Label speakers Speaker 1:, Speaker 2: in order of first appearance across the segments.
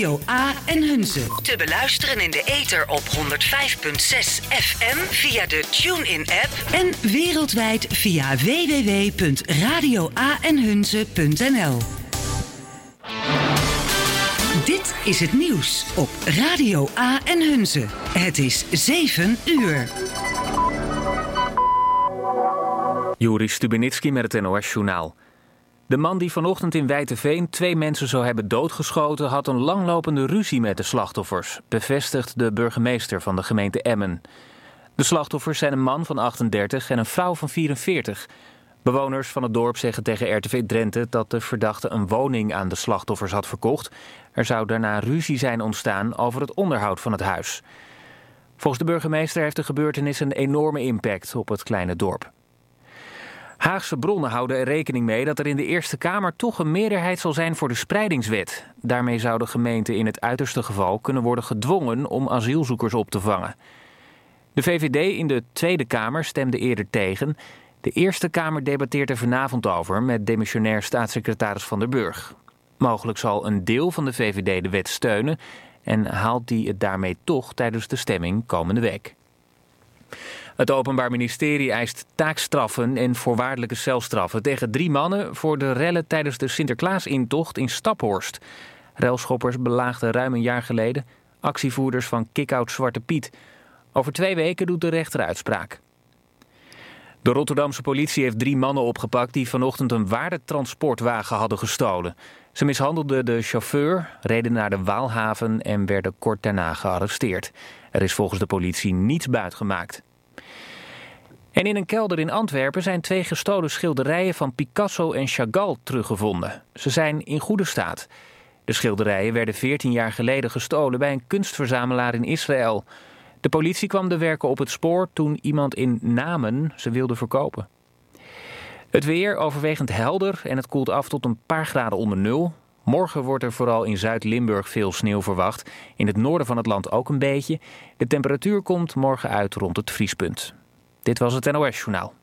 Speaker 1: Radio A en Hunze. Te beluisteren in de ether op 105.6 FM via de TuneIn-app en wereldwijd via www.radioaenhunze.nl. Dit is het nieuws op Radio A en Hunze. Het is 7 uur.
Speaker 2: Joris Stubenitski met het NOS-journaal. De man die vanochtend in Wijteveen 2 mensen zou hebben doodgeschoten, had een langlopende ruzie met de slachtoffers, bevestigt de burgemeester van de gemeente Emmen. De slachtoffers zijn een man van 38 en een vrouw van 44. Bewoners van het dorp zeggen tegen RTV Drenthe dat de verdachte een woning aan de slachtoffers had verkocht. Er zou daarna ruzie zijn ontstaan over het onderhoud van het huis. Volgens de burgemeester heeft de gebeurtenis een enorme impact op het kleine dorp. Haagse bronnen houden er rekening mee dat er in de Eerste Kamer toch een meerderheid zal zijn voor de spreidingswet. Daarmee zouden gemeenten in het uiterste geval kunnen worden gedwongen om asielzoekers op te vangen. De VVD in de Tweede Kamer stemde eerder tegen. De Eerste Kamer debatteert er vanavond over met demissionair staatssecretaris Van der Burg. Mogelijk zal een deel van de VVD de wet steunen en haalt die het daarmee toch tijdens de stemming komende week. Het Openbaar Ministerie eist taakstraffen en voorwaardelijke celstraffen tegen 3 mannen voor de rellen tijdens de Sinterklaasintocht in Staphorst. Relschoppers belaagden ruim een jaar geleden actievoerders van Kick-Out Zwarte Piet. Over 2 weken doet de rechter uitspraak. De Rotterdamse politie heeft 3 mannen opgepakt die vanochtend een waardetransportwagen hadden gestolen. Ze mishandelden de chauffeur, reden naar de Waalhaven en werden kort daarna gearresteerd. Er is volgens de politie niets buitgemaakt. En in een kelder in Antwerpen zijn 2 gestolen schilderijen van Picasso en Chagall teruggevonden. Ze zijn in goede staat. De schilderijen werden 14 jaar geleden gestolen bij een kunstverzamelaar in Israël. De politie kwam de werken op het spoor toen iemand in Namen ze wilde verkopen. Het weer overwegend helder en het koelt af tot een paar graden onder nul. Morgen wordt er vooral in Zuid-Limburg veel sneeuw verwacht. In het noorden van het land ook een beetje. De temperatuur komt morgen uit rond het vriespunt. Dit was het NOS-journaal.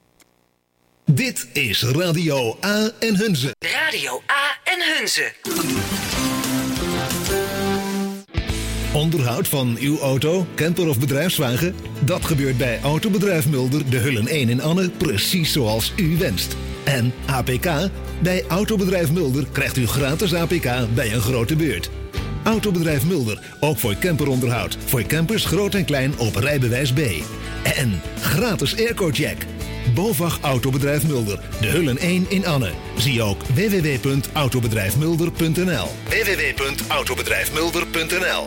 Speaker 3: Dit is Radio A en Hunze.
Speaker 1: Radio A en Hunze.
Speaker 3: Onderhoud van uw auto, camper of bedrijfswagen? Dat gebeurt bij Autobedrijf Mulder, de Hullen 1 in Anne, precies zoals u wenst. En APK? Bij Autobedrijf Mulder krijgt u gratis APK bij een grote beurt. Autobedrijf Mulder, ook voor camperonderhoud. Voor campers groot en klein op rijbewijs B. En gratis airco-check. BOVAG Autobedrijf Mulder, de Hullen 1 in Anne. Zie ook www.autobedrijfmulder.nl. www.autobedrijfmulder.nl.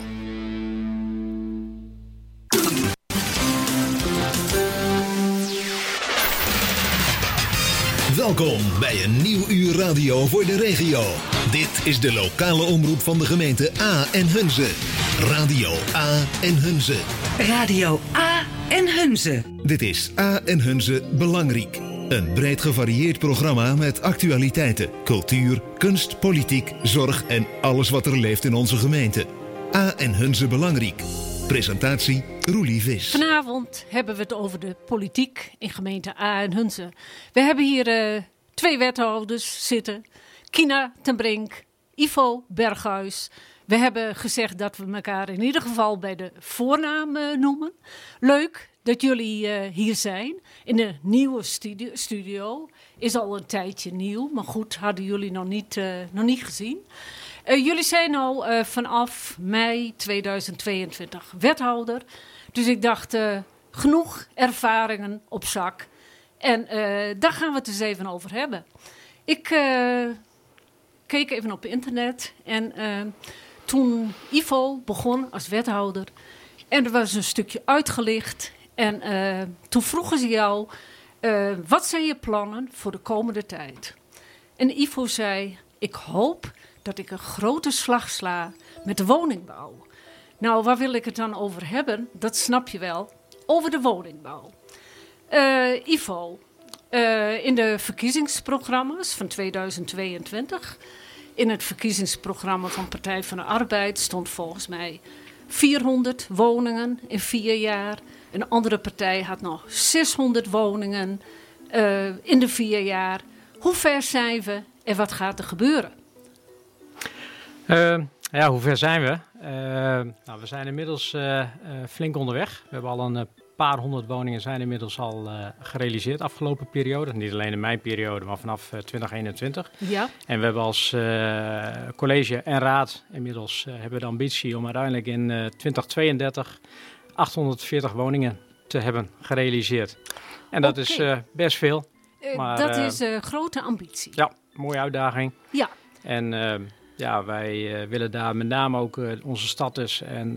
Speaker 3: Welkom bij een nieuw uur radio voor de regio. Dit is de lokale omroep van de gemeente A en Hunze. Radio A en Hunze.
Speaker 1: Radio A en Hunze.
Speaker 3: Dit is A en Hunze Belangrijk. Een breed gevarieerd programma met actualiteiten, cultuur, kunst, politiek, zorg en alles wat er leeft in onze gemeente. A en Hunze Belangrijk. Presentatie Roelie Vis.
Speaker 4: Vanavond hebben we het over de politiek in gemeente A en Hunze. We hebben hier 2 wethouders zitten. Kina ten Brink, Ivo Berghuis. We hebben gezegd dat we elkaar in ieder geval bij de voornaam noemen. Leuk dat jullie hier zijn in de nieuwe studio. Is al een tijdje nieuw, maar goed, hadden jullie nog niet gezien. Jullie zijn al vanaf mei 2022 wethouder. Dus ik dacht, genoeg ervaringen op zak. En daar gaan we het eens even over hebben. Ik keek even op internet en toen Ivo begon als wethouder en er was een stukje uitgelicht en toen vroegen ze jou, wat zijn je plannen voor de komende tijd? En Ivo zei, ik hoop dat ik een grote slag sla met de woningbouw. Nou, waar wil ik het dan over hebben? Dat snap je wel. Over de woningbouw. Ivo, in de verkiezingsprogramma's van 2022... in het verkiezingsprogramma van Partij van de Arbeid stond volgens mij 400 woningen in 4 jaar. Een andere partij had nog 600 woningen in de 4 jaar. Hoe ver zijn we en wat gaat er gebeuren?
Speaker 5: Ja, hoe ver zijn we? We zijn inmiddels flink onderweg. We hebben al een paar honderd woningen zijn inmiddels al gerealiseerd afgelopen periode. Niet alleen in mijn periode, maar vanaf 2021.
Speaker 4: Ja.
Speaker 5: En we hebben als college en raad inmiddels hebben de ambitie om uiteindelijk in 2032 840 woningen te hebben gerealiseerd. En dat is best veel. Maar,
Speaker 4: dat is een grote ambitie.
Speaker 5: Ja, mooie uitdaging.
Speaker 4: Ja.
Speaker 5: En wij willen daar met name ook onze starters en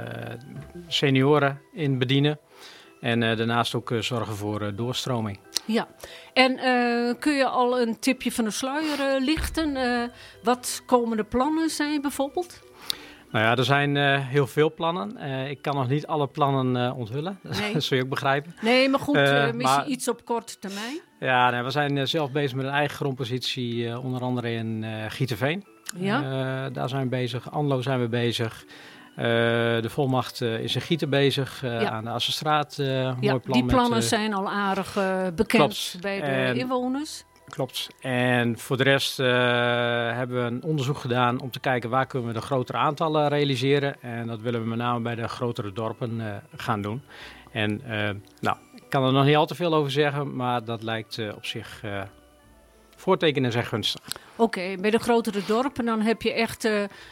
Speaker 5: senioren in bedienen. En daarnaast ook zorgen voor doorstroming.
Speaker 4: Ja, en kun je al een tipje van de sluier lichten? Wat komende plannen zijn bijvoorbeeld?
Speaker 5: Nou ja, er zijn heel veel plannen. Ik kan nog niet alle plannen onthullen. Nee. Dat zul je ook begrijpen.
Speaker 4: Nee, maar goed, misschien iets op korte termijn.
Speaker 5: Ja, we zijn zelf bezig met een eigen grondpositie, onder andere in Gieterveen.
Speaker 4: Ja?
Speaker 5: Daar zijn we bezig. Anlo zijn we bezig. De volmacht is in Gieten bezig. Aan de Assenstraat. Mooi plan
Speaker 4: die plannen zijn al aardig bekend bij de inwoners.
Speaker 5: Klopt. En voor de rest hebben we een onderzoek gedaan om te kijken waar kunnen we de grotere aantallen realiseren. En dat willen we met name bij de grotere dorpen gaan doen. En ik kan er nog niet al te veel over zeggen, maar dat lijkt op zich voortekenen zijn gunstig. Oké,
Speaker 4: bij de grotere dorpen dan heb je echt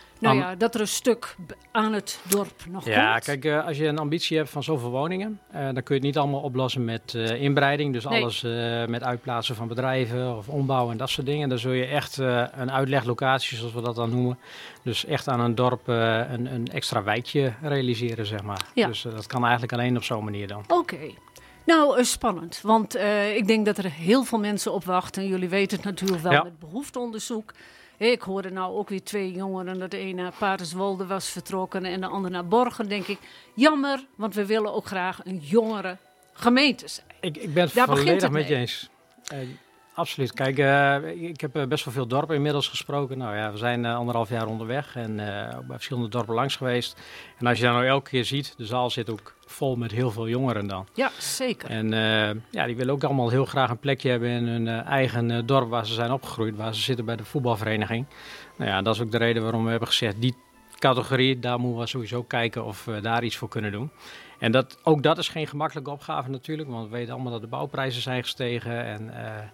Speaker 4: dat er een stuk aan het dorp nog komt.
Speaker 5: Ja, kijk, als je een ambitie hebt van zoveel woningen, dan kun je het niet allemaal oplossen met inbreiding. Dus alles met uitplaatsen van bedrijven of ombouw en dat soort dingen. Dan zul je echt een uitleglocatie, zoals we dat dan noemen. Dus echt aan een dorp een extra wijkje realiseren, zeg maar. Ja. Dus dat kan eigenlijk alleen op zo'n manier dan.
Speaker 4: Oké. Nou, spannend, want ik denk dat er heel veel mensen op wachten. Jullie weten het natuurlijk wel met behoefteonderzoek. Ik hoorde nou ook weer 2 jongeren, dat de een naar Paterswolde was vertrokken en de ander naar Borgen. Denk ik, jammer, want we willen ook graag een jongere gemeente zijn.
Speaker 5: Ik ben het volledig met je eens. Absoluut. Kijk, ik heb best wel veel dorpen inmiddels gesproken. Nou ja, we zijn 1,5 jaar onderweg en bij verschillende dorpen langs geweest. En als je dan nou elke keer ziet, de zaal zit ook vol met heel veel jongeren dan.
Speaker 4: Ja, zeker.
Speaker 5: En die willen ook allemaal heel graag een plekje hebben in hun eigen dorp waar ze zijn opgegroeid, waar ze zitten bij de voetbalvereniging. Nou ja, dat is ook de reden waarom we hebben gezegd, die categorie, daar moeten we sowieso kijken of we daar iets voor kunnen doen. En dat is geen gemakkelijke opgave natuurlijk, want we weten allemaal dat de bouwprijzen zijn gestegen en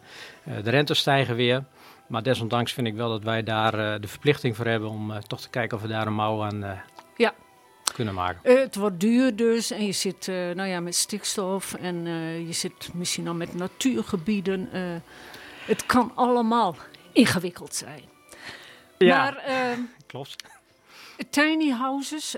Speaker 5: de rentes stijgen weer. Maar desondanks vind ik wel dat wij daar de verplichting voor hebben om toch te kijken of we daar een mouw aan kunnen maken.
Speaker 4: Het wordt duur dus en je zit met stikstof en je zit misschien al met natuurgebieden. Het kan allemaal ingewikkeld zijn.
Speaker 5: Ja,
Speaker 4: maar,
Speaker 5: klopt.
Speaker 4: Tiny houses,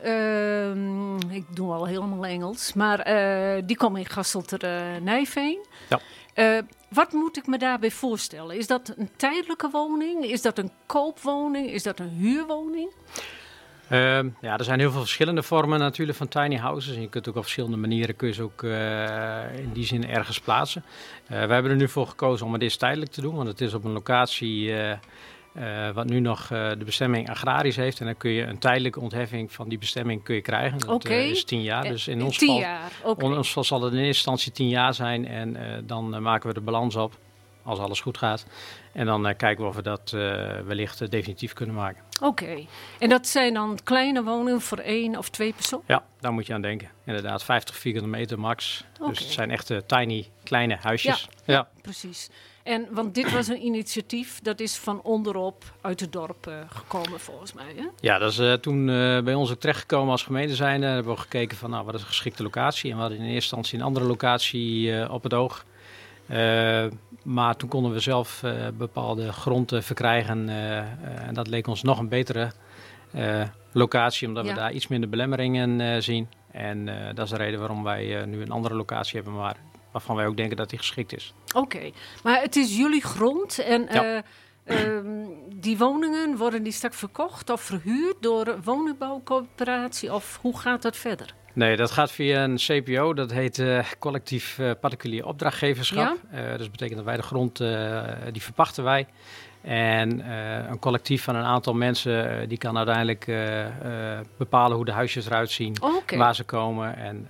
Speaker 4: ik doe al helemaal Engels, maar die komen in Gasteltern-Nijveen.
Speaker 5: Ja.
Speaker 4: Wat moet ik me daarbij voorstellen? Is dat een tijdelijke woning? Is dat een koopwoning? Is dat een huurwoning?
Speaker 5: Er zijn heel veel verschillende vormen natuurlijk van tiny houses. En je kunt ook op verschillende manieren kun je ze ook in die zin ergens plaatsen. We hebben er nu voor gekozen om het eerst tijdelijk te doen, want het is op een locatie wat nu nog de bestemming agrarisch heeft. En dan kun je een tijdelijke ontheffing van die bestemming kun je krijgen. Dat is 10 jaar. Dus in ons geval zal het in eerste instantie 10 jaar zijn. En dan maken we de balans op, als alles goed gaat. En dan kijken we of we dat wellicht definitief kunnen maken.
Speaker 4: Oké. En dat zijn dan kleine woningen voor 1 of 2 personen?
Speaker 5: Ja, daar moet je aan denken. Inderdaad, 50 vierkante meter max. Okay. Dus het zijn echte tiny, kleine huisjes.
Speaker 4: Ja, precies. En want dit was een initiatief, dat is van onderop uit het dorp gekomen volgens mij, hè? Ja,
Speaker 5: dat is toen bij ons ook terechtgekomen als gemeente zijn. Hebben we gekeken van wat is een geschikte locatie. En we hadden in eerste instantie een andere locatie op het oog. Maar toen konden we zelf bepaalde grond verkrijgen. En dat leek ons nog een betere locatie, omdat we daar iets minder belemmeringen zien. En dat is de reden waarom wij nu een andere locatie hebben, maar waarvan wij ook denken dat die geschikt is.
Speaker 4: Oké, maar het is jullie grond en die woningen, worden die straks verkocht of verhuurd door een woningbouwcoöperatie of hoe gaat dat verder?
Speaker 5: Nee, dat gaat via een CPO, dat heet collectief particulier opdrachtgeverschap. Ja? Dus dat betekent dat wij de grond, die verpachten wij. En een collectief van een aantal mensen, die kan uiteindelijk bepalen hoe de huisjes eruit zien, waar ze komen en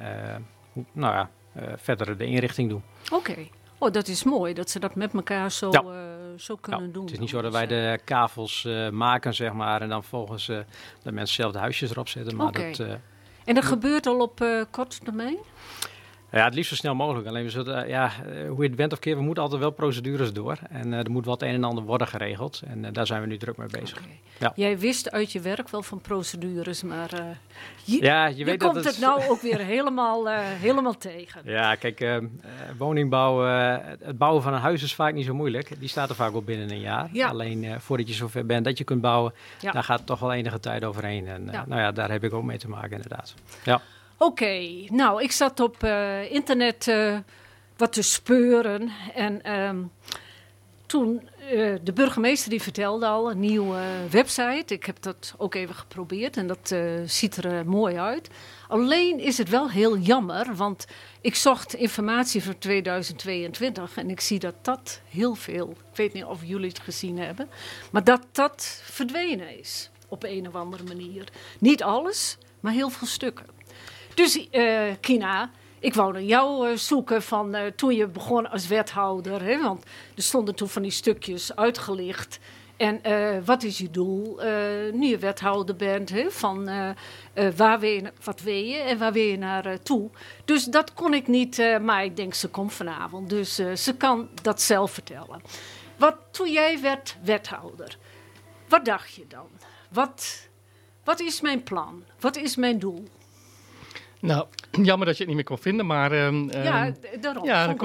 Speaker 5: verder de inrichting doen.
Speaker 4: Oké. Oh, dat is mooi dat ze dat met elkaar zo kunnen doen.
Speaker 5: Het is niet zo dat wij de kavels maken, zeg maar, en dan volgens de mensen zelf de huisjes erop zetten. Maar
Speaker 4: en dat gebeurt al op korte termijn?
Speaker 5: Ja, het liefst zo snel mogelijk. Alleen hoe je het bent of keer, we moeten altijd wel procedures door. En er moet wat een en ander worden geregeld. En daar zijn we nu druk mee bezig.
Speaker 4: Okay.
Speaker 5: Ja.
Speaker 4: Jij wist uit je werk wel van procedures, maar
Speaker 5: je weet
Speaker 4: komt
Speaker 5: dat
Speaker 4: het nou ook weer helemaal tegen.
Speaker 5: Ja, kijk, woningbouw, het bouwen van een huis is vaak niet zo moeilijk. Die staat er vaak al binnen een jaar. Ja. Alleen voordat je zover bent dat je kunt bouwen, daar gaat toch wel enige tijd overheen. En daar heb ik ook mee te maken inderdaad. Ja.
Speaker 4: Oké, nou, ik zat op internet wat te speuren en toen de burgemeester die vertelde al een nieuwe website. Ik heb dat ook even geprobeerd en dat ziet er mooi uit. Alleen is het wel heel jammer, want ik zocht informatie voor 2022 en ik zie dat heel veel, ik weet niet of jullie het gezien hebben, maar dat verdwenen is op een of andere manier. Niet alles, maar heel veel stukken. Dus Kina, ik wou naar jou zoeken van toen je begon als wethouder. Hè, want er stonden toen van die stukjes uitgelicht. En wat is je doel nu je wethouder bent? Hè, van wat wil je en waar wil je naartoe? Dus dat kon ik niet, maar ik denk ze komt vanavond. Dus ze kan dat zelf vertellen. Toen jij werd wethouder, wat dacht je dan? Wat is mijn plan? Wat is mijn doel?
Speaker 6: Nou, jammer dat je het niet meer kon vinden, maar...
Speaker 4: daarom.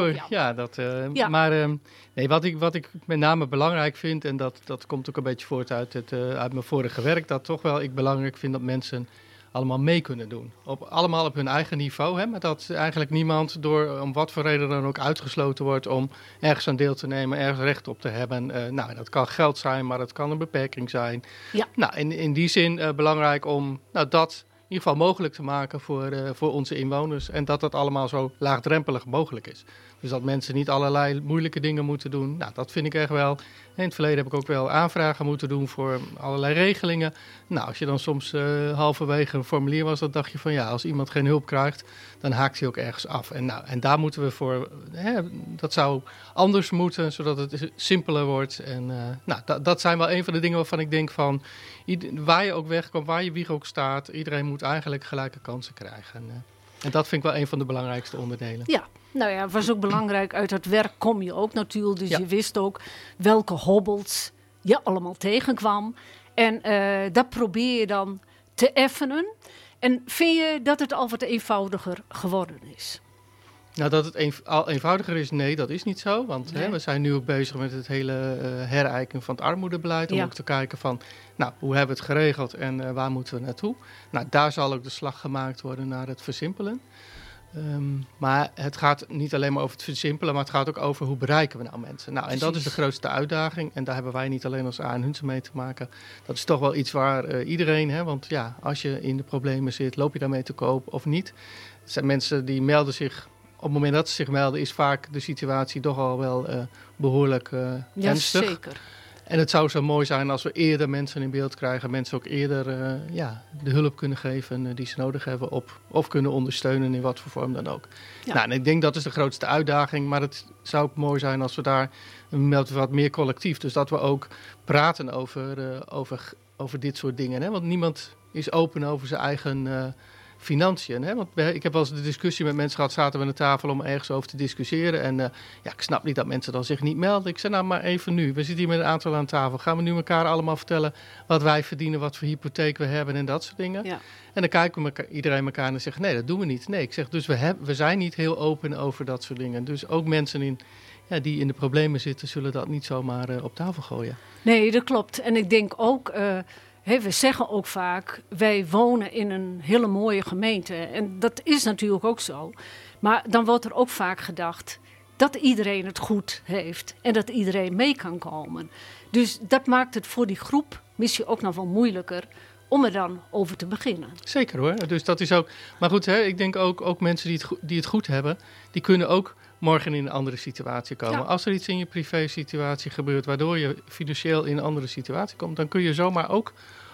Speaker 6: Wat ik met name belangrijk vind, en dat komt ook een beetje voort uit mijn vorige werk, dat toch wel ik belangrijk vind dat mensen allemaal mee kunnen doen. Allemaal op hun eigen niveau, hè, maar dat eigenlijk niemand om wat voor reden dan ook uitgesloten wordt om ergens aan deel te nemen, ergens recht op te hebben. Dat kan geld zijn, maar dat kan een beperking zijn. Ja. Nou, in die zin belangrijk om dat in ieder geval mogelijk te maken voor onze inwoners. En dat allemaal zo laagdrempelig mogelijk is. Dus dat mensen niet allerlei moeilijke dingen moeten doen. Nou, dat vind ik echt wel. In het verleden heb ik ook wel aanvragen moeten doen voor allerlei regelingen. Nou, als je dan soms halverwege een formulier was, dan dacht je van als iemand geen hulp krijgt, dan haakt hij ook ergens af. En daar moeten we voor, dat zou anders moeten, zodat het simpeler wordt. En dat zijn wel een van de dingen waarvan ik denk van, waar je ook wegkomt, waar je wieg ook staat, iedereen moet eigenlijk gelijke kansen krijgen. En dat vind ik wel een van de belangrijkste onderdelen. Ja.
Speaker 4: Nou ja, het was ook belangrijk. Uit het werk kom je ook natuurlijk. Dus je wist ook welke hobbels je allemaal tegenkwam. En dat probeer je dan te effenen. En vind je dat het al wat eenvoudiger geworden is?
Speaker 6: Nou, dat het al eenvoudiger is, nee, dat is niet zo. Want we zijn nu ook bezig met het hele herijken van het armoedebeleid. Om ook te kijken van, hoe hebben we het geregeld en waar moeten we naartoe? Nou, daar zal ook de slag gemaakt worden naar het versimpelen. Maar het gaat niet alleen maar over het versimpelen, maar het gaat ook over hoe bereiken we nou mensen. Nou, en dat is de grootste uitdaging. En daar hebben wij niet alleen als A.N. Hunze mee te maken. Dat is toch wel iets waar iedereen, want als je in de problemen zit, loop je daarmee te koop of niet? Er zijn mensen die melden zich, op het moment dat ze zich melden, is vaak de situatie toch al wel behoorlijk ernstig. Zeker. En het zou zo mooi zijn als we eerder mensen in beeld krijgen. Mensen ook eerder de hulp kunnen geven die ze nodig hebben. Of kunnen ondersteunen in wat voor vorm dan ook. Ja. Nou, en ik denk dat is de grootste uitdaging. Maar het zou ook mooi zijn als we daar wat meer collectief. Dus dat we ook praten over dit soort dingen. Hè? Want niemand is open over zijn eigen financiën. Hè? Want ik heb wel eens de discussie met mensen gehad, zaten we aan de tafel om ergens over te discussiëren. En ik snap niet dat mensen dan zich niet melden. Ik zei, maar even nu. We zitten hier met een aantal aan tafel. Gaan we nu elkaar allemaal vertellen wat wij verdienen, wat voor hypotheek we hebben en dat soort dingen? Ja. En dan kijken we iedereen elkaar en zegt, nee, dat doen we niet. Nee, ik zeg, dus we zijn niet heel open over dat soort dingen. Dus ook mensen die in de problemen zitten, zullen dat niet zomaar op tafel gooien.
Speaker 4: Nee, dat klopt. En ik denk ook, we zeggen ook vaak, wij wonen in een hele mooie gemeente. En dat is natuurlijk ook zo. Maar dan wordt er ook vaak gedacht dat iedereen het goed heeft. En dat iedereen mee kan komen. Dus dat maakt het voor die groep misschien ook nog wel moeilijker om er dan over te beginnen.
Speaker 6: Zeker hoor. Dus dat is ook. Maar goed, ik denk ook mensen die het goed hebben, die kunnen ook morgen in een andere situatie komen. Ja. Als er iets in je privé situatie gebeurt waardoor je financieel in een andere situatie komt, dan kun je zomaar ook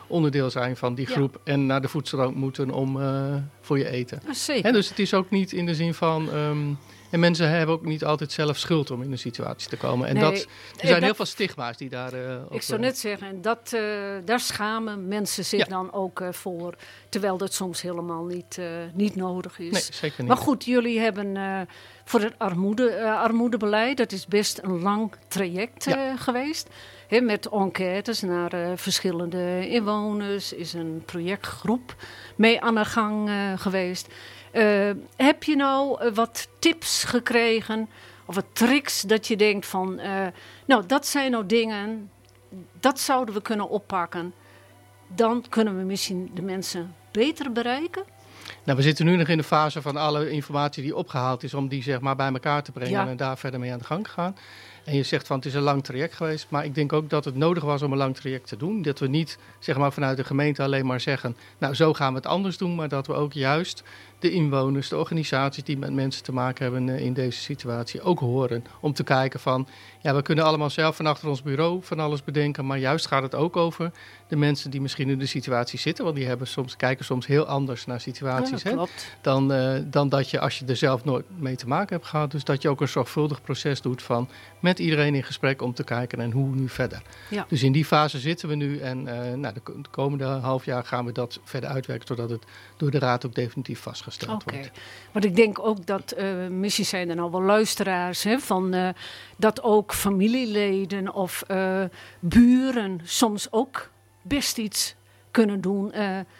Speaker 6: onderdeel zijn van die groep en naar de voedselbank moeten om voor je eten.
Speaker 4: Zeker.
Speaker 6: En dus het is ook niet in de zin van... en mensen hebben ook niet altijd zelf schuld om in een situatie te komen. En er zijn heel veel stigma's die daar...
Speaker 4: ik zou net zeggen, daar schamen mensen zich dan ook voor. Terwijl dat soms helemaal niet nodig is.
Speaker 6: Nee, zeker niet.
Speaker 4: Maar goed, jullie hebben voor het armoedebeleid... dat is best een lang traject geweest. Met enquêtes naar verschillende inwoners. Is een projectgroep mee aan de gang geweest... heb je nou wat tips gekregen of wat tricks dat je denkt van... dat zijn nou dingen, dat zouden we kunnen oppakken. Dan kunnen we misschien de mensen beter bereiken.
Speaker 6: Nou, we zitten nu nog in de fase van alle informatie die opgehaald is... om die zeg maar bij elkaar te brengen en daar verder mee aan de gang te gaan. En je zegt van het is een lang traject geweest. Maar ik denk ook dat het nodig was om een lang traject te doen. Dat we niet zeg maar, vanuit de gemeente alleen maar zeggen... nou, zo gaan we het anders doen. Maar dat we ook juist de inwoners, de organisaties die met mensen te maken hebben in deze situatie ook horen. Om te kijken van, ja, we kunnen allemaal zelf van achter ons bureau van alles bedenken. Maar juist gaat het ook over de mensen die misschien in de situatie zitten. Want die kijken soms heel anders naar situaties dan dat je als je er zelf nooit mee te maken hebt gehad. Dus dat je ook een zorgvuldig proces doet van met iedereen in gesprek om te kijken en hoe nu verder. Ja. Dus in die fase zitten we nu en de komende half jaar gaan we dat verder uitwerken zodat het door de raad ook definitief vastgesteld wordt.
Speaker 4: Want ik denk ook dat, misschien zijn er nou wel luisteraars, van dat ook familieleden of buren soms ook best iets kunnen doen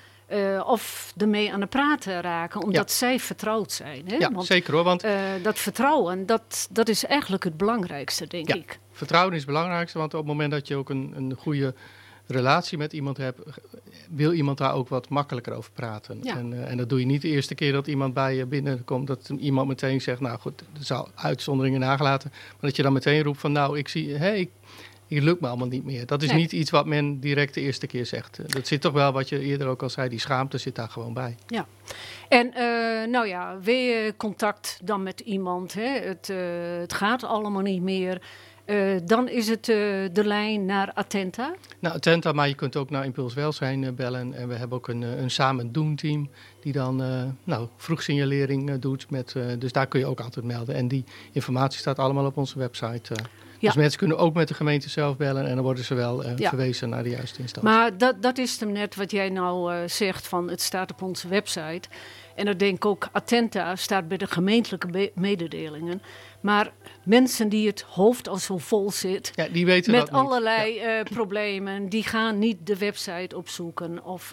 Speaker 4: of ermee aan de praten raken, omdat zij vertrouwd zijn. Hè?
Speaker 6: Ja, want, zeker hoor. Want
Speaker 4: dat vertrouwen, dat is eigenlijk het belangrijkste, denk ik.
Speaker 6: Vertrouwen is het belangrijkste, want op het moment dat je ook een goede relatie met iemand hebt, wil iemand daar ook wat makkelijker over praten. Ja. En dat doe je niet de eerste keer dat iemand bij je binnenkomt, dat iemand meteen zegt, nou goed, dat zal uitzonderingen nagelaten, maar dat je dan meteen roept van, nou, ik zie, het lukt me allemaal niet meer. Dat is niet iets wat men direct de eerste keer zegt. Dat zit toch wel, wat je eerder ook al zei, die schaamte zit daar gewoon bij.
Speaker 4: Ja. En wil je contact dan met iemand, het gaat allemaal niet meer, dan is het de lijn naar Attenta?
Speaker 6: Nou, Attenta, maar je kunt ook naar Impuls Welzijn bellen. En we hebben ook een samen doen team die dan vroegsignalering doet. Dus daar kun je ook altijd melden. En die informatie staat allemaal op onze website. Dus mensen kunnen ook met de gemeente zelf bellen en dan worden ze wel verwezen naar de juiste instantie.
Speaker 4: Maar dat is hem net wat jij nou zegt van het staat op onze website. En dan denk ik ook, Attenta staat bij de gemeentelijke mededelingen. Maar mensen die het hoofd al zo vol zit,
Speaker 6: die weten
Speaker 4: met
Speaker 6: dat niet.
Speaker 4: allerlei problemen, die gaan niet de website opzoeken. Of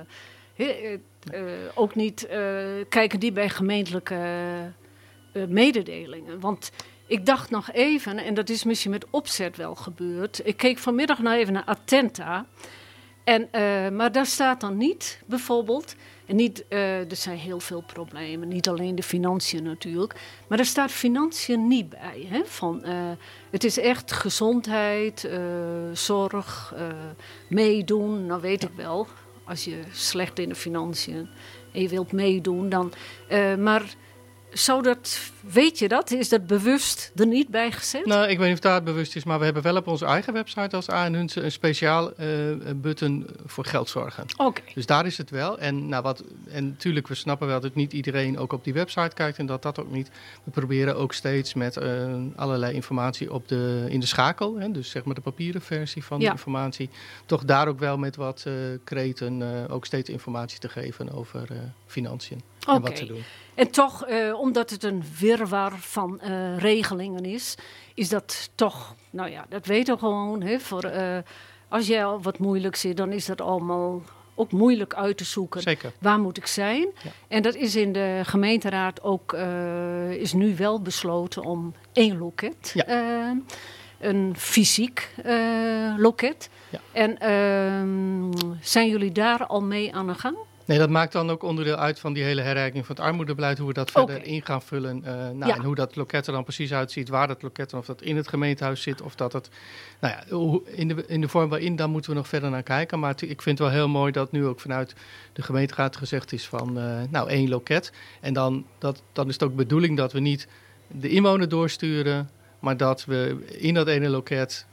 Speaker 4: ook niet kijken die bij gemeentelijke mededelingen. Want ik dacht nog even, en dat is misschien met opzet wel gebeurd. Ik keek vanmiddag nog even naar Attenta. Maar daar staat dan niet, bijvoorbeeld, en niet, er zijn heel veel problemen, niet alleen de financiën natuurlijk, maar er staat financiën niet bij. Hè? Het is echt gezondheid, zorg, meedoen, nou weet ik wel, als je slecht in de financiën en je wilt meedoen, dan, maar weet je dat? Is dat bewust er niet bij gezet?
Speaker 6: Nou, ik weet niet of dat bewust is, maar we hebben wel op onze eigen website als A.N. Hunze een speciaal button voor geldzorgen.
Speaker 4: Okay.
Speaker 6: Dus daar is het wel. En natuurlijk, we snappen wel dat niet iedereen ook op die website kijkt en dat ook niet. We proberen ook steeds met allerlei informatie in de schakel, hè, dus zeg maar de papieren versie van de informatie, toch daar ook wel met wat kreten ook steeds informatie te geven over financiën en wat te doen.
Speaker 4: En toch, omdat het een wirwar van regelingen is dat toch, dat weten we gewoon. Hè, als jij al wat moeilijk zit, dan is dat allemaal ook moeilijk uit te zoeken.
Speaker 6: Zeker.
Speaker 4: Waar moet ik zijn? Ja. En dat is in de gemeenteraad ook, is nu wel besloten om 1 loket. Ja. Een fysiek loket. Ja. En zijn jullie daar al mee aan de gang?
Speaker 6: Nee, dat maakt dan ook onderdeel uit van die hele herrijking van het armoedebeleid, hoe we dat verder in gaan vullen. En hoe dat loket er dan precies uitziet, waar dat loket dan, of dat in het gemeentehuis zit, of dat het, in de vorm waarin, dan moeten we nog verder naar kijken. Maar ik vind het wel heel mooi dat nu ook vanuit de gemeenteraad gezegd is van, 1 loket. En dan is het ook de bedoeling dat we niet de inwoner doorsturen, maar dat we in dat ene loket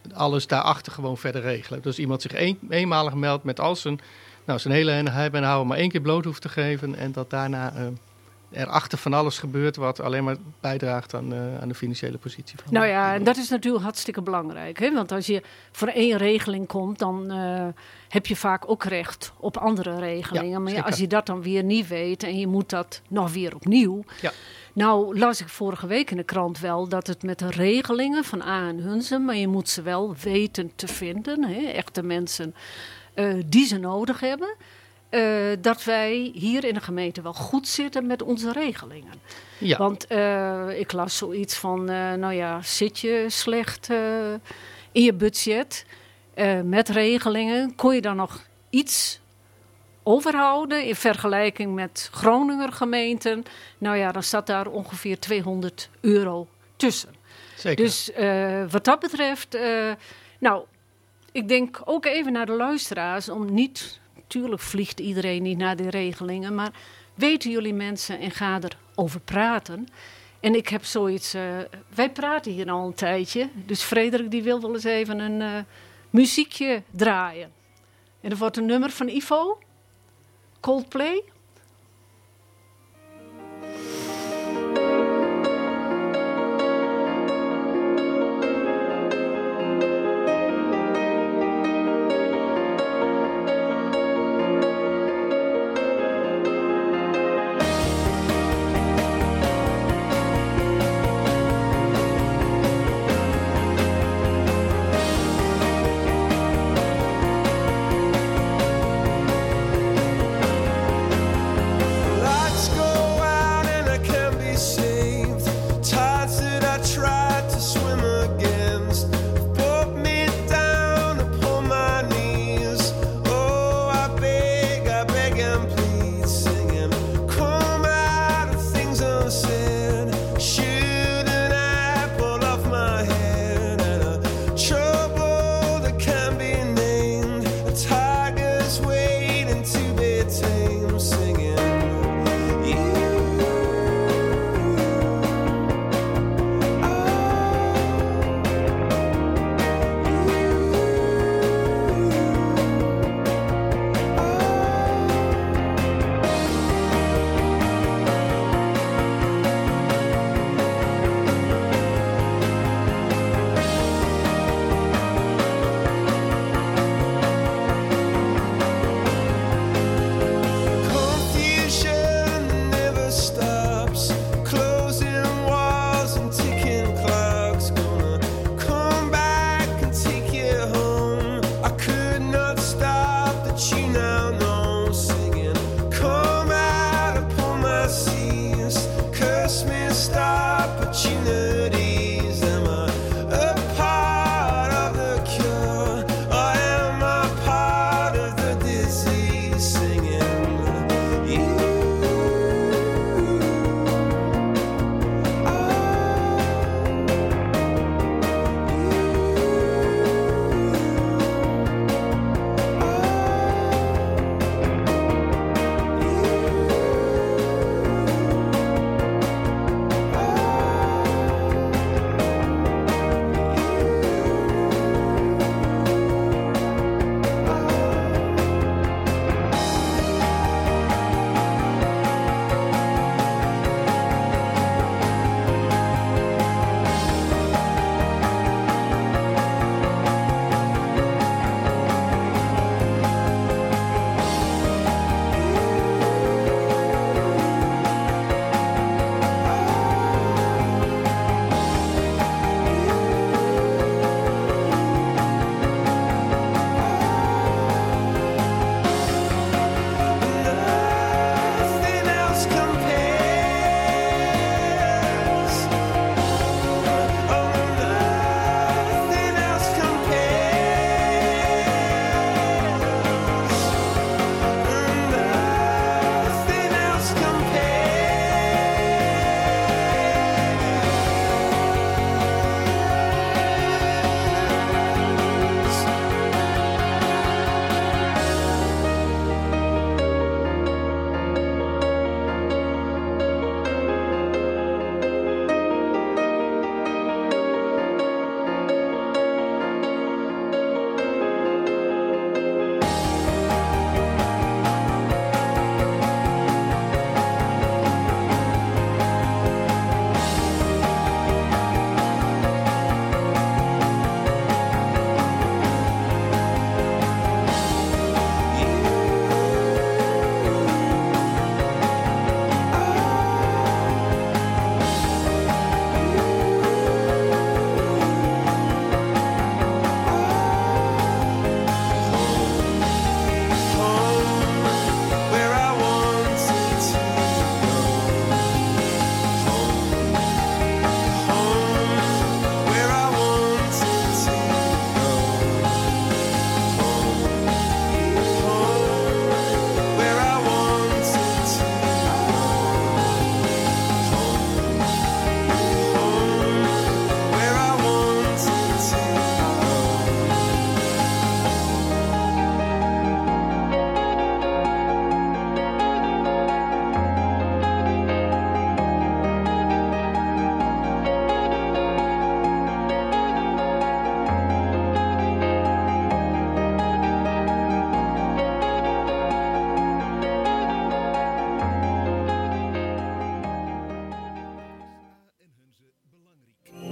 Speaker 6: alles daarachter gewoon verder regelen. Dus iemand zich eenmalig meldt met al zijn hele hebben en houden maar 1 keer bloot hoeft te geven. En dat daarna erachter van alles gebeurt wat alleen maar bijdraagt aan de financiële positie.
Speaker 4: Nou ja, en dat is natuurlijk hartstikke belangrijk. Hè? Want als je voor 1 regeling komt, dan heb je vaak ook recht op andere regelingen.
Speaker 6: Ja,
Speaker 4: maar
Speaker 6: zeker.
Speaker 4: als je dat dan weer niet weet en je moet dat nog weer opnieuw.
Speaker 6: Ja.
Speaker 4: Nou las ik vorige week in de krant wel dat het met de regelingen van A en Hunze, maar je moet ze wel weten te vinden. Hè? Echte mensen die ze nodig hebben. Dat wij hier in de gemeente wel goed zitten met onze regelingen.
Speaker 6: Ja.
Speaker 4: Want ik las zoiets van, zit je slecht in je budget met regelingen? Kon je dan nog iets overhouden in vergelijking met Groninger gemeenten? Nou ja, dan staat daar ongeveer €200 tussen.
Speaker 6: Zeker.
Speaker 4: Dus wat dat betreft, ik denk ook even naar de luisteraars om niet... Natuurlijk vliegt iedereen niet naar die regelingen, maar weten jullie mensen en ga erover praten. En ik heb zoiets, wij praten hier al een tijdje, dus Frederik die wil wel eens even een muziekje draaien. En er wordt een nummer van Ivo, Coldplay.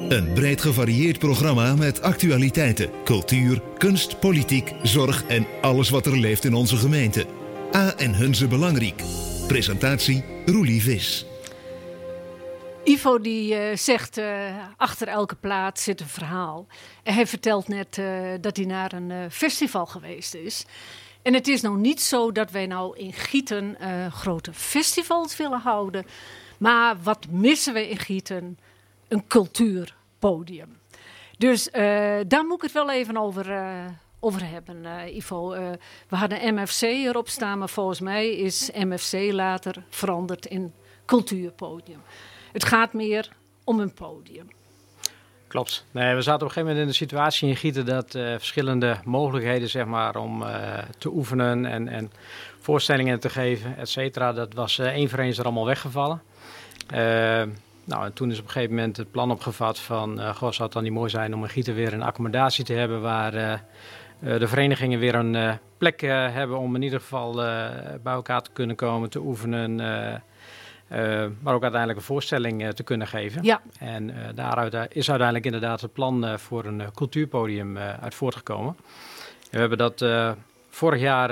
Speaker 3: Een breed gevarieerd programma met actualiteiten, cultuur, kunst, politiek, zorg en alles wat er leeft in onze gemeente. A en Hunze Belangrijk. Presentatie Roelie Vis.
Speaker 4: Ivo die zegt, achter elke plaat zit een verhaal. En hij vertelt net dat hij naar een festival geweest is. En het is nou niet zo dat wij nou in Gieten grote festivals willen houden. Maar wat missen we in Gieten? Een cultuurpodium. Dus daar moet ik het wel even over hebben, Ivo. We hadden MFC erop staan, maar volgens mij is MFC later veranderd in cultuurpodium. Het gaat meer om een podium.
Speaker 5: Klopt. Nee, we zaten op een gegeven moment in de situatie in Gieten dat verschillende mogelijkheden, zeg maar, om te oefenen en voorstellingen te geven, et cetera, dat was één voor één is er allemaal weggevallen. En toen is op een gegeven moment het plan opgevat van, zou het dan niet mooi zijn om in Gieten weer een accommodatie te hebben waar de verenigingen weer een plek hebben om in ieder geval bij elkaar te kunnen komen, te oefenen, maar ook uiteindelijk een voorstelling te kunnen geven.
Speaker 4: Ja.
Speaker 5: En daaruit is uiteindelijk inderdaad het plan voor een cultuurpodium uit voortgekomen. En we hebben dat vorig jaar,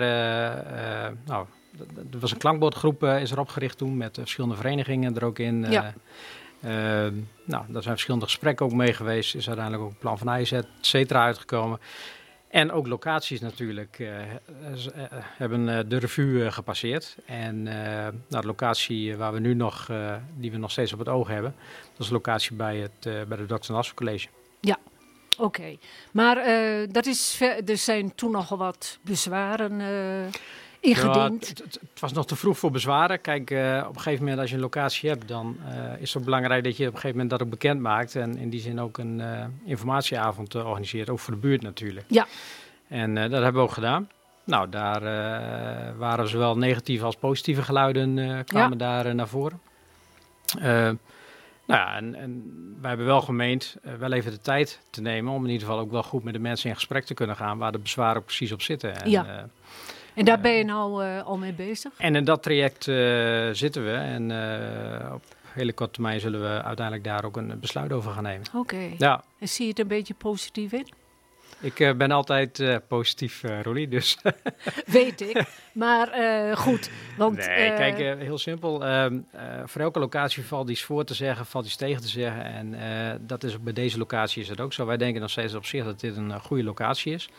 Speaker 5: er was een klankbordgroep is er opgericht toen met verschillende verenigingen er ook in.
Speaker 4: Ja.
Speaker 5: Daar zijn verschillende gesprekken ook mee geweest. Is uiteindelijk ook een plan van IZ, et cetera, uitgekomen. En ook locaties natuurlijk hebben de revue gepasseerd. En de locatie waar we nu nog, die we nog steeds op het oog hebben, dat is de locatie bij de Dr. Nassau College.
Speaker 4: Ja, oké. Maar er zijn toen nogal wat bezwaren ingediend.
Speaker 5: Ja, het was nog te vroeg voor bezwaren. Kijk, op een gegeven moment als je een locatie hebt, dan is het belangrijk dat je op een gegeven moment dat ook bekend maakt. En in die zin ook een informatieavond organiseert, ook voor de buurt natuurlijk.
Speaker 4: Ja. En
Speaker 5: dat hebben we ook gedaan. Nou, daar waren zowel negatieve als positieve geluiden kwamen daar naar voren. En wij hebben wel gemeend wel even de tijd te nemen om in ieder geval ook wel goed met de mensen in gesprek te kunnen gaan waar de bezwaren ook precies op zitten. En
Speaker 4: daar ben je nou al mee bezig?
Speaker 5: En in dat traject zitten we. En op hele korte termijn zullen we uiteindelijk daar ook een besluit over gaan nemen.
Speaker 4: Oké.
Speaker 5: Ja.
Speaker 4: En zie je het een beetje positief in?
Speaker 5: Ik ben altijd positief, Roelie, dus...
Speaker 4: Weet ik. Maar goed, want...
Speaker 5: Nee, kijk, heel simpel. Voor elke locatie valt iets voor te zeggen, valt iets tegen te zeggen. En dat is ook bij deze locatie is het ook zo. Wij denken nog steeds op zich dat dit een goede locatie is.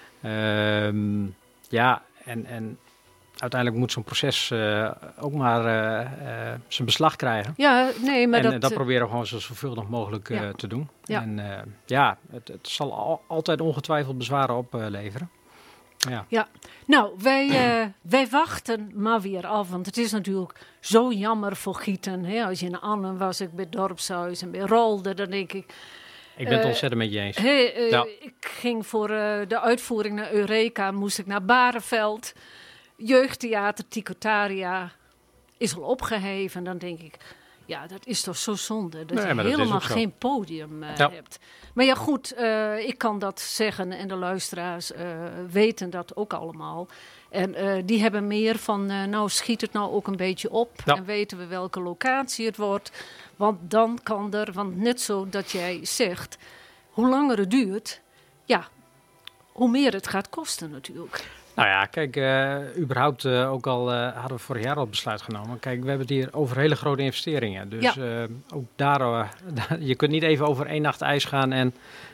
Speaker 5: En uiteindelijk moet zo'n proces ook maar zijn beslag krijgen.
Speaker 4: Ja, nee, maar
Speaker 5: en dat proberen we gewoon zo zoveel mogelijk te doen.
Speaker 4: Ja.
Speaker 5: En het zal altijd ongetwijfeld bezwaren opleveren.
Speaker 4: Ja, nou, wij wachten maar weer af. Want het is natuurlijk zo jammer voor Gieten. Hè? Als je in Arnhem was, ik bij het dorpshuis en bij Rolde, dan denk ik...
Speaker 5: Ik ben het ontzettend met je eens.
Speaker 4: Ik ging voor de uitvoering naar Eureka, moest ik naar Bareveld. Jeugdtheater Ticotaria is al opgeheven. Dan denk ik, ja, dat is toch zo zonde dat je helemaal geen podium hebt. Maar ja, goed, ik kan dat zeggen en de luisteraars weten dat ook allemaal. En die hebben meer van, schiet het nou ook een beetje op. Ja. En weten we welke locatie het wordt. Want dan kan want net zo dat jij zegt, hoe langer het duurt, hoe meer het gaat kosten natuurlijk.
Speaker 5: Nou ja, kijk, überhaupt ook al hadden we vorig jaar al besluit genomen. Kijk, we hebben het hier over hele grote investeringen. Dus ook daar, je kunt niet even over 1 nacht ijs gaan en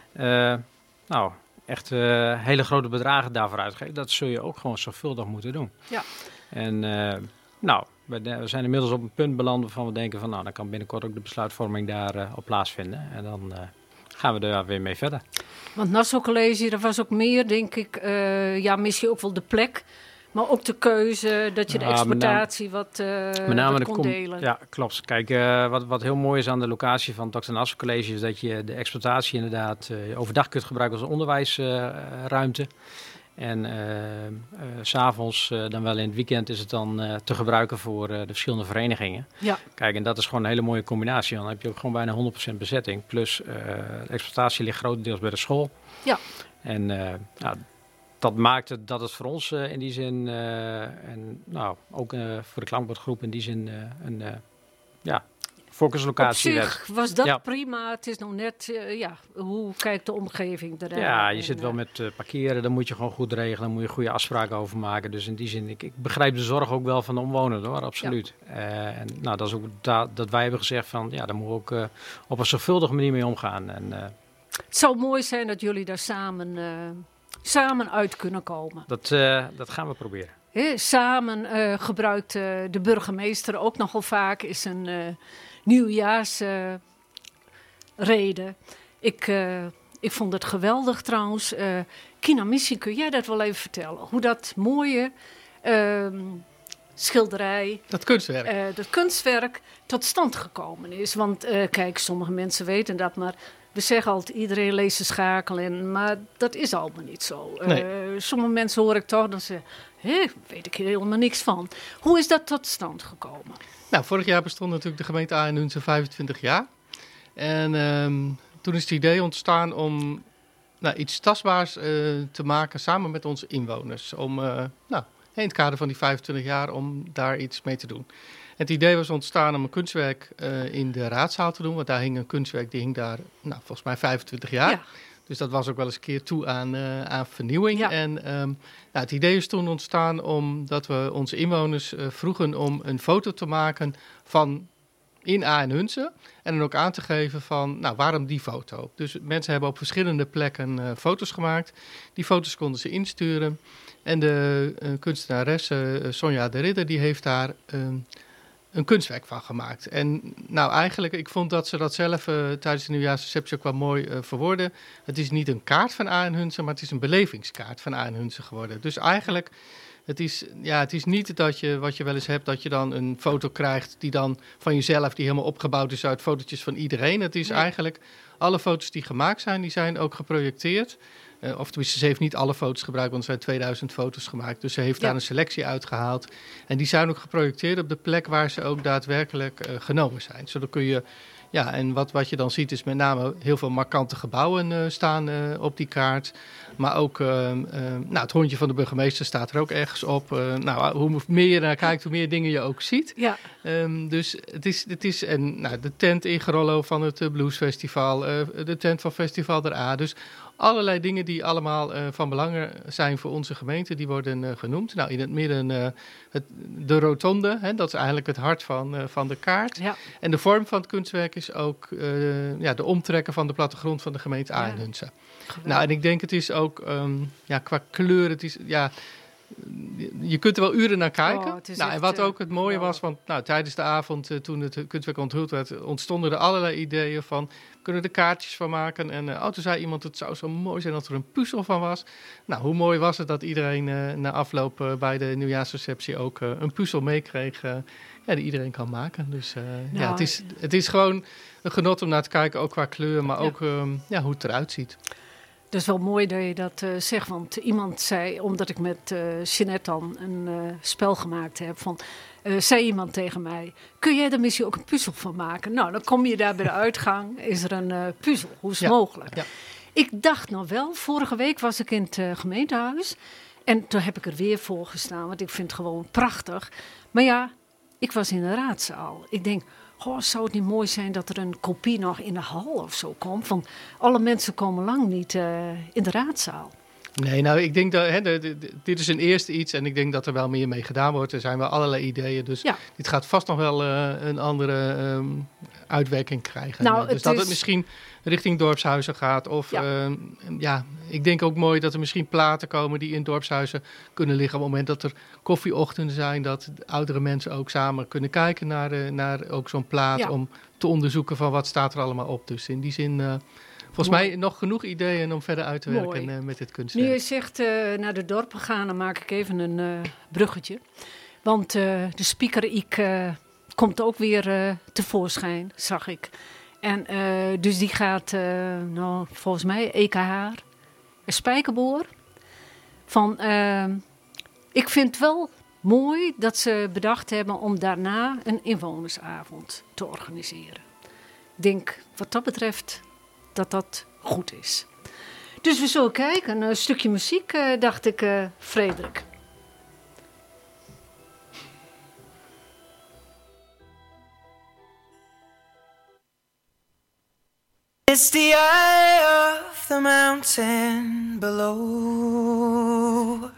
Speaker 5: echt hele grote bedragen daarvoor uitgeven. Dat zul je ook gewoon zorgvuldig moeten doen. Ja. En we zijn inmiddels op een punt beland waarvan we denken van, dan kan binnenkort ook de besluitvorming daar op plaatsvinden. En dan gaan we daar weer mee verder.
Speaker 4: Want Nassau College, dat was ook meer, denk ik, misschien ook wel de plek, maar ook de keuze dat je de exploitatie wat kon delen.
Speaker 5: Ja, klopt. Kijk, wat heel mooi is aan de locatie van het Dr. Nassau College is dat je de exploitatie inderdaad overdag kunt gebruiken als onderwijsruimte. En 's avonds, dan wel in het weekend, is het dan te gebruiken voor de verschillende verenigingen. Ja. Kijk, en dat is gewoon een hele mooie combinatie. Dan heb je ook gewoon bijna 100% bezetting. Plus, de exploitatie ligt grotendeels bij de school. Ja. En dat maakt het dat het voor ons in die zin, ook voor de klankbordgroep in die zin voorkeurslocatie
Speaker 4: Op
Speaker 5: werd.
Speaker 4: zich was dat prima. Het is nog net, hoe kijkt de omgeving eruit?
Speaker 5: Ja, je zit wel met parkeren, dan moet je gewoon goed regelen. Dan moet je goede afspraken over maken. Dus in die zin, ik begrijp de zorg ook wel van de omwonenden, hoor, absoluut. En dat is ook dat wij hebben gezegd van, ja, daar moeten we ook op een zorgvuldige manier mee omgaan. En,
Speaker 4: het zou mooi zijn dat jullie daar samen uit kunnen komen.
Speaker 5: Dat gaan we proberen.
Speaker 4: Samen gebruikt de burgemeester ook nogal vaak is een nieuwjaarsrede. Ik vond het geweldig trouwens. Kina, misschien kun jij dat wel even vertellen. Hoe dat mooie schilderij, dat kunstwerk tot stand gekomen is. Want kijk, sommige mensen weten dat, maar we zeggen altijd iedereen leest de schakel in. Maar dat is allemaal niet zo.
Speaker 6: Nee.
Speaker 4: Sommige mensen hoor ik toch dat ze... weet ik helemaal niks van. Hoe is dat tot stand gekomen?
Speaker 6: Nou, vorig jaar bestond natuurlijk de gemeente Aai en Hunze 25 jaar. En toen is het idee ontstaan om iets tastbaars te maken samen met onze inwoners. Om in het kader van die 25 jaar om daar iets mee te doen. Het idee was ontstaan om een kunstwerk in de raadzaal te doen. Want daar hing een kunstwerk, die hing daar volgens mij 25 jaar. Ja. Dus dat was ook wel eens een keer toe aan vernieuwing. Ja. En het idee is toen ontstaan omdat we onze inwoners vroegen om een foto te maken van in Aai en Hunze. En dan ook aan te geven van, waarom die foto? Dus mensen hebben op verschillende plekken foto's gemaakt. Die foto's konden ze insturen. En de kunstenaresse Sonja de Ridder, die heeft daar een kunstwerk van gemaakt. En eigenlijk, ik vond dat ze dat zelf tijdens de nieuwjaarsreceptie ook wel mooi verwoorden. Het is niet een kaart van Aai en Hunze, maar het is een belevingskaart van Aai en Hunze geworden. Dus eigenlijk, het is niet dat je, wat je wel eens hebt, dat je dan een foto krijgt die dan van jezelf, die helemaal opgebouwd is uit fotootjes van iedereen. Het is eigenlijk, alle foto's die gemaakt zijn, die zijn ook geprojecteerd. Of tenminste, ze heeft niet alle foto's gebruikt, want er zijn 2000 foto's gemaakt. Dus ze heeft daar een selectie uitgehaald. En die zijn ook geprojecteerd op de plek waar ze ook daadwerkelijk genomen zijn. Zodat kun je, en wat je dan ziet is met name heel veel markante gebouwen staan op die kaart. Maar ook het hondje van de burgemeester staat er ook ergens op. Hoe meer je naar kijkt, hoe meer dingen je ook ziet. Ja. Dus het is de tent in Grollo van het Bluesfestival, de tent van Festival der A. Dus allerlei dingen die allemaal van belang zijn voor onze gemeente, die worden genoemd. In het midden de rotonde, dat is eigenlijk het hart van de kaart. Ja. En de vorm van het kunstwerk is ook de omtrekken van de plattegrond van de gemeente Aai en Hunze. En ik denk het is ook qua kleur, het is je kunt er wel uren naar kijken. En wat ook het mooie was, want tijdens de avond toen het kunstwerk onthuld werd, ontstonden er allerlei ideeën van, kunnen er kaartjes van maken. En toen zei iemand, het zou zo mooi zijn dat er een puzzel van was. Hoe mooi was het dat iedereen na afloop bij de nieuwjaarsreceptie ook een puzzel meekreeg die iedereen kan maken. Dus het is gewoon een genot om naar te kijken, ook qua kleur, maar ook hoe het eruit ziet.
Speaker 4: Dat is wel mooi dat je dat zegt, want iemand zei, omdat ik met Jeanette dan een spel gemaakt heb, zei iemand tegen mij, kun jij er misschien ook een puzzel van maken? Dan kom je daar bij de uitgang, is er een puzzel, hoe is het mogelijk? Ja. Ik dacht nog wel, vorige week was ik in het gemeentehuis en toen heb ik er weer voor gestaan, want ik vind het gewoon prachtig. Maar ik was in de raadzaal. Ik denk, zou het niet mooi zijn dat er een kopie nog in de hal of zo komt? Van alle mensen komen lang niet in de raadzaal.
Speaker 6: Nee, ik denk dat dit is een eerste iets en ik denk dat er wel meer mee gedaan wordt. Er zijn wel allerlei ideeën, dus dit gaat vast nog wel een andere uitwerking krijgen. Dus dat het misschien richting dorpshuizen gaat. Of ik denk ook mooi dat er misschien platen komen die in dorpshuizen kunnen liggen. Op het moment dat er koffieochtenden zijn, dat oudere mensen ook samen kunnen kijken naar ook zo'n plaat om te onderzoeken van wat staat er allemaal op. Dus in die zin, volgens mij nog genoeg ideeën om verder uit te werken met dit kunstwerk.
Speaker 4: Nu je zegt naar de dorpen gaan, dan maak ik even een bruggetje. Want de Spiekerik komt ook weer tevoorschijn, zag ik. En dus die gaat, volgens mij, EKH, Spijkerboor. Ik vind het wel mooi dat ze bedacht hebben om daarna een inwonersavond te organiseren. Ik denk, wat dat betreft, dat goed is. Dus we zullen kijken. Een stukje muziek, dacht ik, Frederik.
Speaker 7: It's the eye of the mountain below.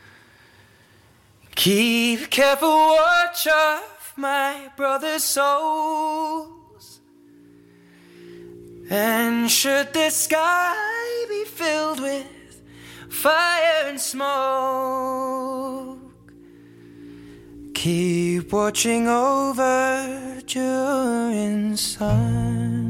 Speaker 7: Keep careful watch of my brother's souls. And should the sky be filled with fire and smoke, keep watching over during suns.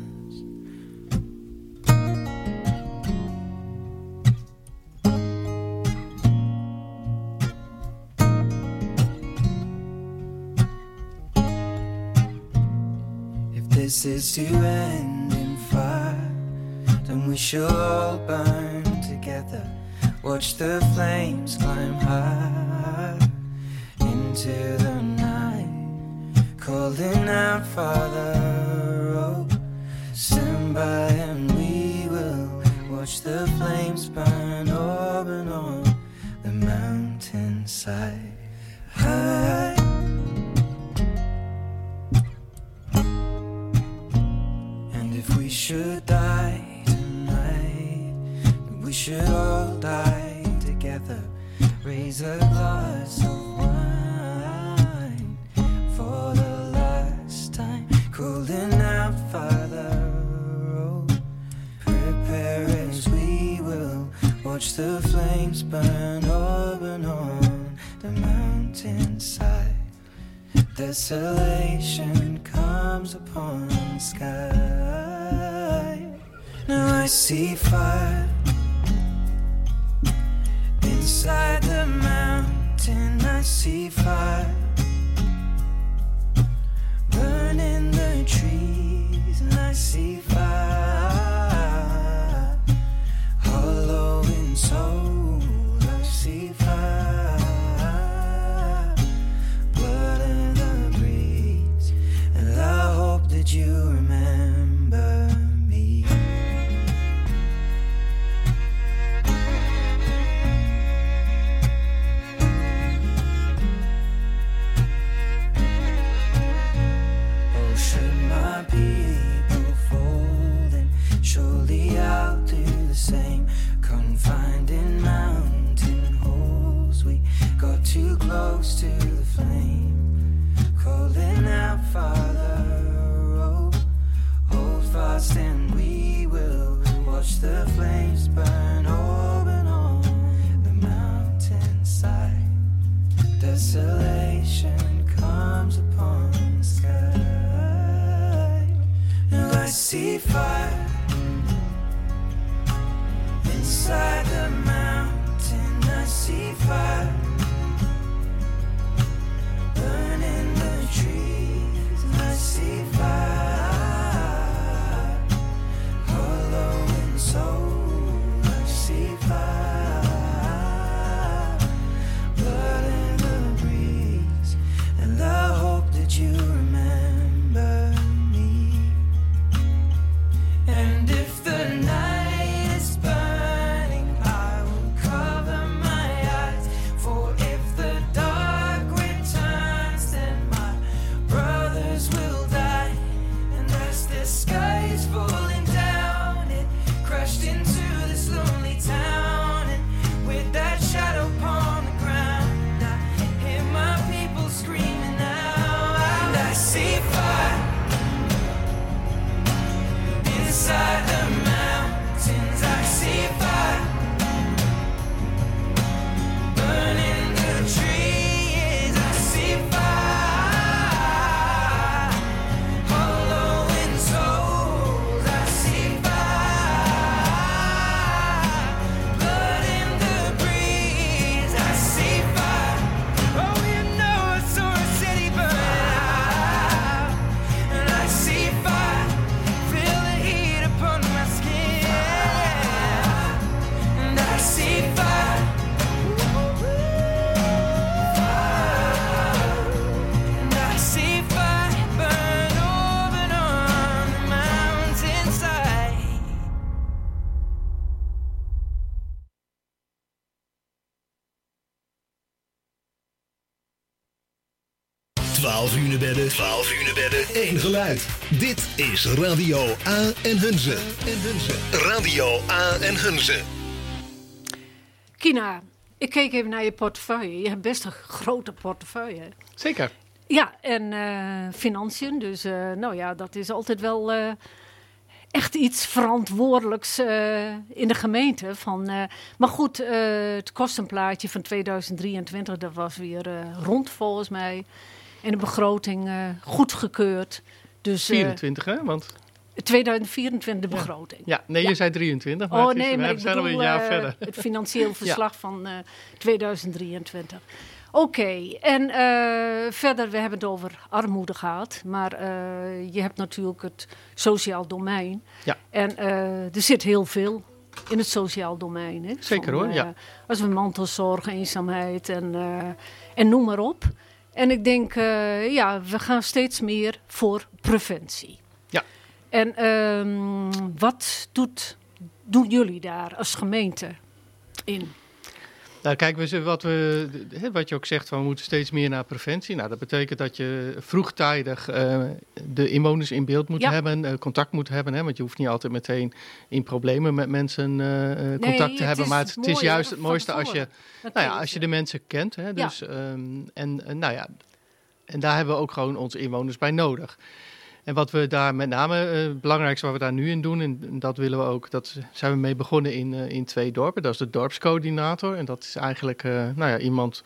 Speaker 7: If this is to end in fire, then we shall all burn together. Watch the flames climb high into the night, calling out, Father, oh, stand by and we will watch the flames burn over and on the mountainside. High. And if we should die tonight, we should all die together. Raise a glass of wine for the last time, calling out, Father, oh, prepare as we will watch the flames burn over and on the mountainside. Desolation comes upon the sky. Now I see fire inside the mountain. I see fire burning the trees, and I see fire hollow in soul. I see fire, blood in the breeze, and I hope that you remember me. Oh, should my people fold, and surely I'll do the same. Confined in mountain holes, we got too close to the flame, calling out, Father, oh, hold fast and we will watch the flames burn over and on the mountainside. Desolation comes upon the sky. Now I see fire inside the mountain. I see fire burning the trees, and I see fire hollow in soul. I see fire, blood in the breeze, and I hope that you remember me.
Speaker 3: 12 hunebedden, 1 geluid. Dit is Radio A en Hunze. Radio A en Hunze.
Speaker 4: Kina, ik keek even naar je portefeuille. Je hebt best een grote portefeuille.
Speaker 6: Zeker.
Speaker 4: Ja, en financiën. Dus dat is altijd wel echt iets verantwoordelijks in de gemeente. Maar goed, het kostenplaatje van 2023, dat was weer rond volgens mij. En de begroting goedgekeurd. Dus,
Speaker 6: 24, hè? Want
Speaker 4: 2024 de begroting.
Speaker 6: Ja, nee, je zei 23, maar
Speaker 4: we
Speaker 6: zijn alweer een jaar verder.
Speaker 4: Het financieel verslag van 2023. Oké, en verder, we hebben het over armoede gehad. Maar je hebt natuurlijk het sociaal domein.
Speaker 6: Ja.
Speaker 4: En er zit heel veel in het sociaal domein. Hè?
Speaker 6: Zeker hoor, ja.
Speaker 4: Als we mantelzorg, eenzaamheid en noem maar op. En ik denk, we gaan steeds meer voor preventie. Ja. En wat doen jullie daar als gemeente in?
Speaker 6: Nou, kijk, wat je ook zegt, we moeten steeds meer naar preventie. Nou, dat betekent dat je vroegtijdig de inwoners in beeld moet hebben, contact moet hebben. Hè, want je hoeft niet altijd meteen in problemen met mensen contact te hebben. Maar het is juist het mooiste als je de mensen kent. Hè, dus, en daar hebben we ook gewoon onze inwoners bij nodig. En wat we daar met name, het belangrijkste wat we daar nu in doen, en dat willen we ook, dat zijn we mee begonnen in 2 dorpen. Dat is de dorpscoördinator. En dat is eigenlijk iemand,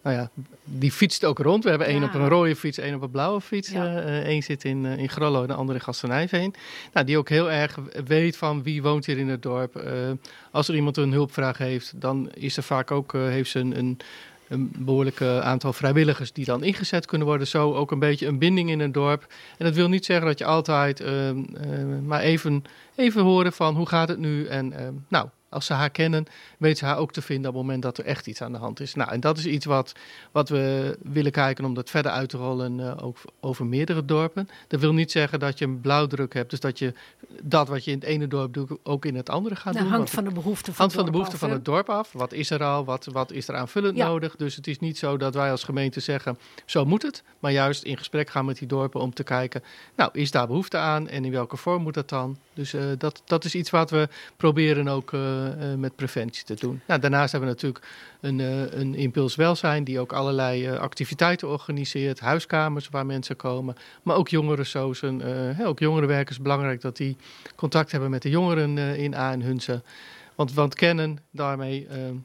Speaker 6: die fietst ook rond. We hebben één op een rode fiets, één op een blauwe fiets. Eén zit in Grollo en de andere in Gastenijveen. Nou, die ook heel erg weet van wie woont hier in het dorp. Als er iemand een hulpvraag heeft, dan is er vaak ook, heeft ze een behoorlijk aantal vrijwilligers die dan ingezet kunnen worden. Zo ook een beetje een binding in een dorp. En dat wil niet zeggen dat je altijd maar even horen van hoe gaat het nu. En als ze haar kennen, weet ze haar ook te vinden op het moment dat er echt iets aan de hand is. Nou, en dat is iets wat we willen kijken om dat verder uit te rollen, ook over meerdere dorpen. Dat wil niet zeggen dat je een blauwdruk hebt, dus dat je dat wat je in het ene dorp doet ook in het andere gaat doen.
Speaker 4: Hangt van de behoefte
Speaker 6: van het dorp af. Wat is er al? Wat is er aanvullend nodig? Dus het is niet zo dat wij als gemeente zeggen, zo moet het. Maar juist in gesprek gaan met die dorpen om te kijken, nou, is daar behoefte aan en in welke vorm moet dat dan? Dus dat is iets wat we proberen ook met preventie te doen. Nou, daarnaast hebben we natuurlijk een Impuls Welzijn die ook allerlei activiteiten organiseert. Huiskamers waar mensen komen. Maar ook jongerensozen. Ook jongerenwerkers. Belangrijk dat die contact hebben met de jongeren in A en Hunze. Want kennen, daarmee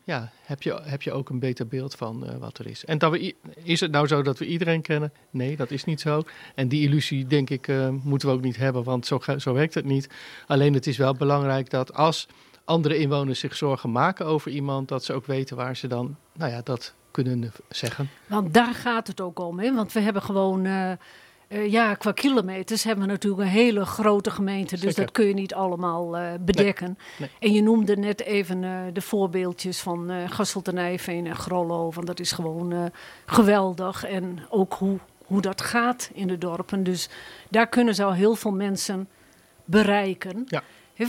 Speaker 6: heb je ook een beter beeld van wat er is. En is het nou zo dat we iedereen kennen? Nee, dat is niet zo. En die illusie, denk ik, moeten we ook niet hebben, want zo werkt het niet. Alleen het is wel belangrijk dat als andere inwoners zich zorgen maken over iemand, dat ze ook weten waar ze dan dat kunnen zeggen.
Speaker 4: Want daar gaat het ook om, hè? Want we hebben gewoon qua kilometers hebben we natuurlijk een hele grote gemeente. Dus dat kun je niet allemaal bedekken. Nee. En je noemde net even de voorbeeldjes van Gasselt-en-Nijveen en Grollo. Want dat is gewoon geweldig. En ook hoe dat gaat in de dorpen. Dus daar kunnen ze al heel veel mensen bereiken. Ja.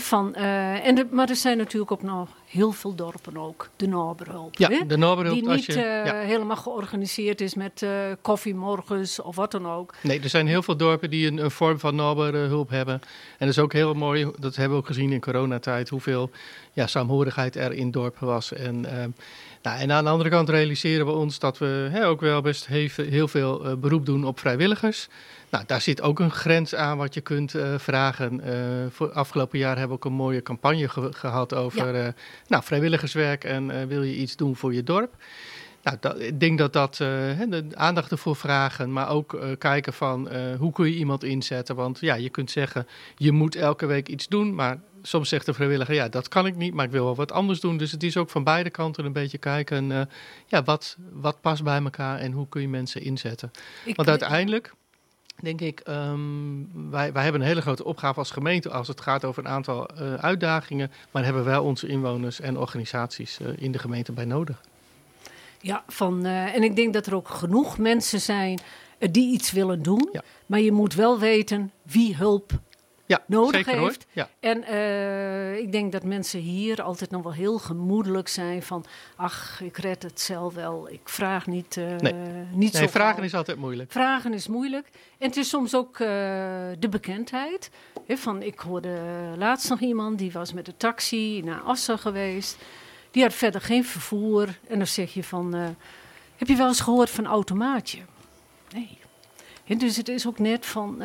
Speaker 4: Maar er zijn natuurlijk ook nog heel veel dorpen ook. De Naberhulp. Ja, de Naberhulp. Die niet helemaal georganiseerd is met koffiemorgens of wat dan ook.
Speaker 6: Nee, er zijn heel veel dorpen die een vorm van Naberhulp hebben. En dat is ook heel mooi, dat hebben we ook gezien in coronatijd, hoeveel saamhorigheid er in dorpen was. En aan de andere kant realiseren we ons dat we ook wel best heel veel beroep doen op vrijwilligers. Nou, daar zit ook een grens aan wat je kunt vragen. Voor afgelopen jaar hebben we ook een mooie campagne gehad over vrijwilligerswerk en wil je iets doen voor je dorp. Nou, ik denk dat de aandacht ervoor vragen, maar ook kijken van hoe kun je iemand inzetten. Want je kunt zeggen, je moet elke week iets doen, maar soms zegt de vrijwilliger, dat kan ik niet, maar ik wil wel wat anders doen. Dus het is ook van beide kanten een beetje kijken, wat past bij elkaar en hoe kun je mensen inzetten. Want uiteindelijk denk ik, wij hebben een hele grote opgave als gemeente als het gaat over een aantal uitdagingen, maar hebben wel onze inwoners en organisaties in de gemeente bij nodig.
Speaker 4: Ja, en ik denk dat er ook genoeg mensen zijn die iets willen doen, maar je moet wel weten wie hulp nodig
Speaker 6: zeker,
Speaker 4: heeft.
Speaker 6: Hoor. Ja.
Speaker 4: En ik denk dat mensen hier altijd nog wel heel gemoedelijk zijn van... ach, ik red het zelf wel, ik vraag niet zo
Speaker 6: Nee, vragen
Speaker 4: gauw.
Speaker 6: is altijd moeilijk.
Speaker 4: Vragen is moeilijk. En het is soms ook de bekendheid. Ik hoorde laatst nog iemand, die was met de taxi naar Assen geweest. Die had verder geen vervoer. En dan zeg je van, heb je wel eens gehoord van automaatje? Nee. En dus het is ook net van,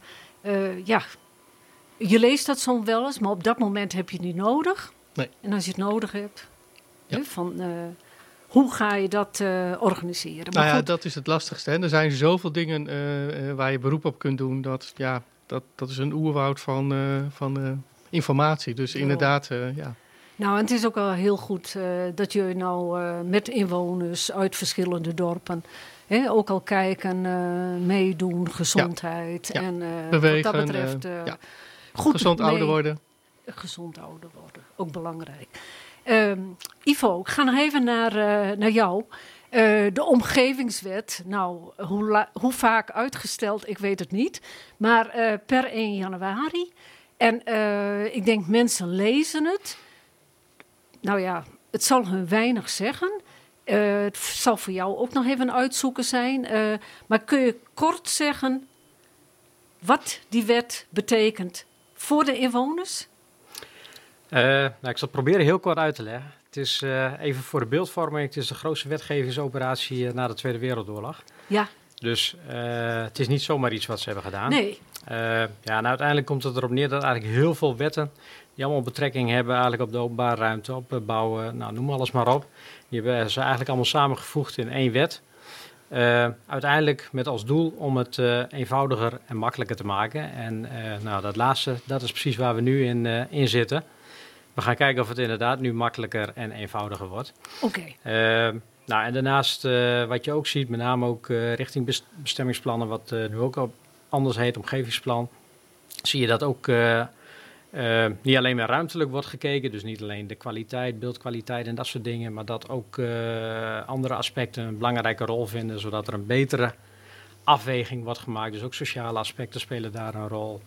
Speaker 4: je leest dat soms wel eens, maar op dat moment heb je het niet nodig.
Speaker 6: Nee.
Speaker 4: En als je het nodig hebt, hoe ga je dat organiseren? Maar goed,
Speaker 6: dat is het lastigste. Hè? Er zijn zoveel dingen waar je beroep op kunt doen. Dat is een oerwoud van informatie. Dus inderdaad,
Speaker 4: Nou, en het is ook wel heel goed dat jullie nou met inwoners uit verschillende dorpen... ook al kijken, meedoen, gezondheid.
Speaker 6: Ja.
Speaker 4: En
Speaker 6: bewegen,
Speaker 4: wat dat betreft goed
Speaker 6: gezond ouder worden.
Speaker 4: Gezond ouder worden, ook belangrijk. Ivo, ik ga nog even naar jou. De omgevingswet, nou, hoe vaak uitgesteld, ik weet het niet. Maar per 1 januari. En ik denk, mensen lezen het. Nou ja, het zal hun weinig zeggen. Het zal voor jou ook nog even uitzoeken zijn. Maar kun je kort zeggen wat die wet betekent voor de inwoners?
Speaker 5: Ik zal het proberen heel kort uit te leggen. Het is even voor de beeldvorming, het is de grootste wetgevingsoperatie na de Tweede Wereldoorlog.
Speaker 4: Ja.
Speaker 5: Dus het is niet zomaar iets wat ze hebben gedaan.
Speaker 4: Nee.
Speaker 5: En uiteindelijk komt het erop neer dat eigenlijk heel veel wetten... die allemaal betrekking hebben eigenlijk op de openbare ruimte, op bouwen, nou, noem alles maar op. Die hebben ze eigenlijk allemaal samengevoegd in 1 wet. Uiteindelijk met als doel om het eenvoudiger en makkelijker te maken. En dat laatste, dat is precies waar we nu in zitten. We gaan kijken of het inderdaad nu makkelijker en eenvoudiger wordt.
Speaker 4: Oké.
Speaker 5: En daarnaast wat je ook ziet, met name ook richting bestemmingsplannen, wat nu ook anders heet, omgevingsplan, zie je dat ook niet alleen maar ruimtelijk wordt gekeken, dus niet alleen de kwaliteit, beeldkwaliteit en dat soort dingen, maar dat ook andere aspecten een belangrijke rol vinden, zodat er een betere afweging wordt gemaakt. Dus ook sociale aspecten spelen daar een rol.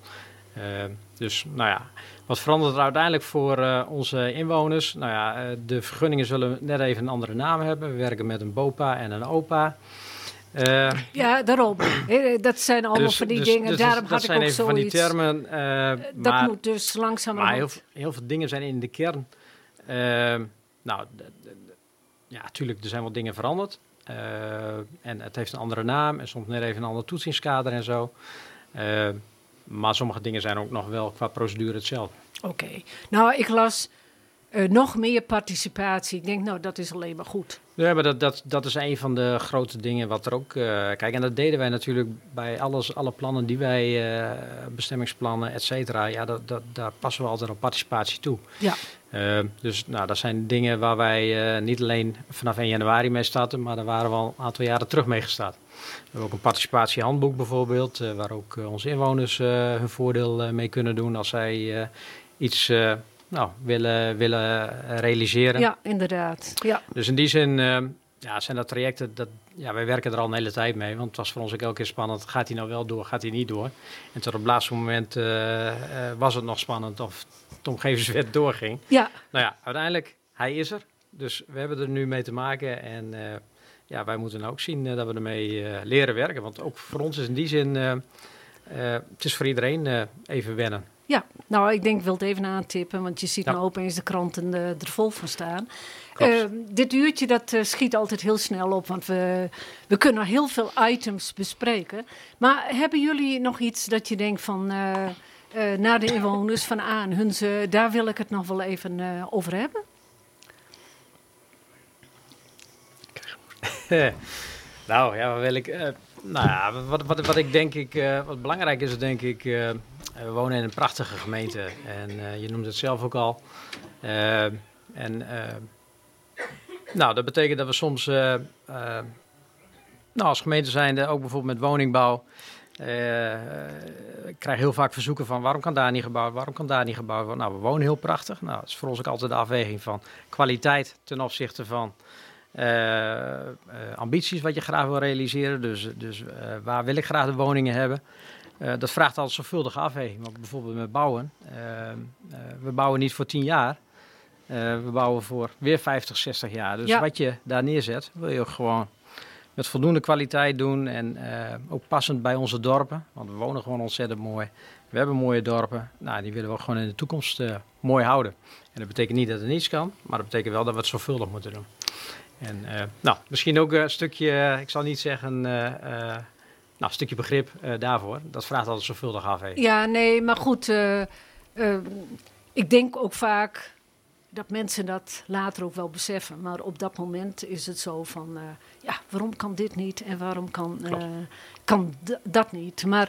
Speaker 5: Wat verandert er uiteindelijk voor onze inwoners? De vergunningen zullen net even een andere naam hebben. We werken met een BOPA en een OPA.
Speaker 4: Daarom. Dat zijn allemaal van die dingen. Daarom had ik ook zoiets.
Speaker 5: Van die termen.
Speaker 4: Dat moet dus langzamerhand.
Speaker 5: Maar heel veel dingen zijn in de kern. Natuurlijk, er zijn wat dingen veranderd. En het heeft een andere naam en soms net even een ander toetsingskader en zo. Maar sommige dingen zijn ook nog wel qua procedure hetzelfde. Oké.
Speaker 4: Nou, ik las nog meer participatie. Ik denk, nou, dat is alleen maar goed.
Speaker 5: Ja, maar dat is een van de grote dingen wat er ook... kijk, en dat deden wij natuurlijk bij alle plannen die wij... bestemmingsplannen, et cetera. Ja, daar passen we altijd op participatie toe.
Speaker 4: Ja.
Speaker 5: Dat zijn dingen waar wij niet alleen vanaf 1 januari mee starten... maar daar waren we al een aantal jaren terug mee gestart. We hebben ook een participatiehandboek bijvoorbeeld... waar ook onze inwoners hun voordeel mee kunnen doen... als zij iets... willen realiseren.
Speaker 4: Ja, inderdaad. Ja.
Speaker 5: Dus in die zin zijn dat trajecten, wij werken er al een hele tijd mee. Want het was voor ons ook elke keer spannend. Gaat hij nou wel door, gaat hij niet door? En tot op het laatste moment was het nog spannend of de omgevingswet doorging.
Speaker 4: Ja.
Speaker 5: Uiteindelijk, hij is er. Dus we hebben er nu mee te maken. En wij moeten ook zien dat we ermee leren werken. Want ook voor ons is in die zin, het is voor iedereen even wennen.
Speaker 4: Ja, nou, ik denk, ik wil het even aantippen, want je ziet nou opeens de kranten er vol van staan. Dit uurtje, dat schiet altijd heel snel op, want we kunnen heel veel items bespreken. Maar hebben jullie nog iets dat je denkt van, naar de inwoners van Hunze, daar wil ik het nog wel even over hebben?
Speaker 5: Wat ik denk wat belangrijk is, denk ik... we wonen in een prachtige gemeente en je noemde het zelf ook al. Dat betekent dat we soms als gemeente zijnde, ook bijvoorbeeld met woningbouw, ik krijg heel vaak verzoeken van waarom kan daar niet gebouwd, waarom kan daar niet gebouwd worden. Nou, we wonen heel prachtig. Nou, dat is voor ons ook altijd de afweging van kwaliteit ten opzichte van ambities wat je graag wil realiseren. Dus waar wil ik graag de woningen hebben? Dat vraagt altijd zorgvuldige afweging. Want bijvoorbeeld met bouwen. We bouwen niet voor 10 jaar. We bouwen voor weer 50, 60 jaar. Dus wat je daar neerzet, wil je ook gewoon met voldoende kwaliteit doen. En ook passend bij onze dorpen. Want we wonen gewoon ontzettend mooi. We hebben mooie dorpen. Nou, die willen we ook gewoon in de toekomst mooi houden. En dat betekent niet dat het niets kan. Maar dat betekent wel dat we het zorgvuldig moeten doen. En misschien ook een stukje, ik zal niet zeggen... een stukje begrip daarvoor. Dat vraagt altijd zorgvuldig afweging.
Speaker 4: Ja, nee, maar goed. Ik denk ook vaak dat mensen dat later ook wel beseffen. Maar op dat moment is het zo van... waarom kan dit niet en waarom kan dat niet? Maar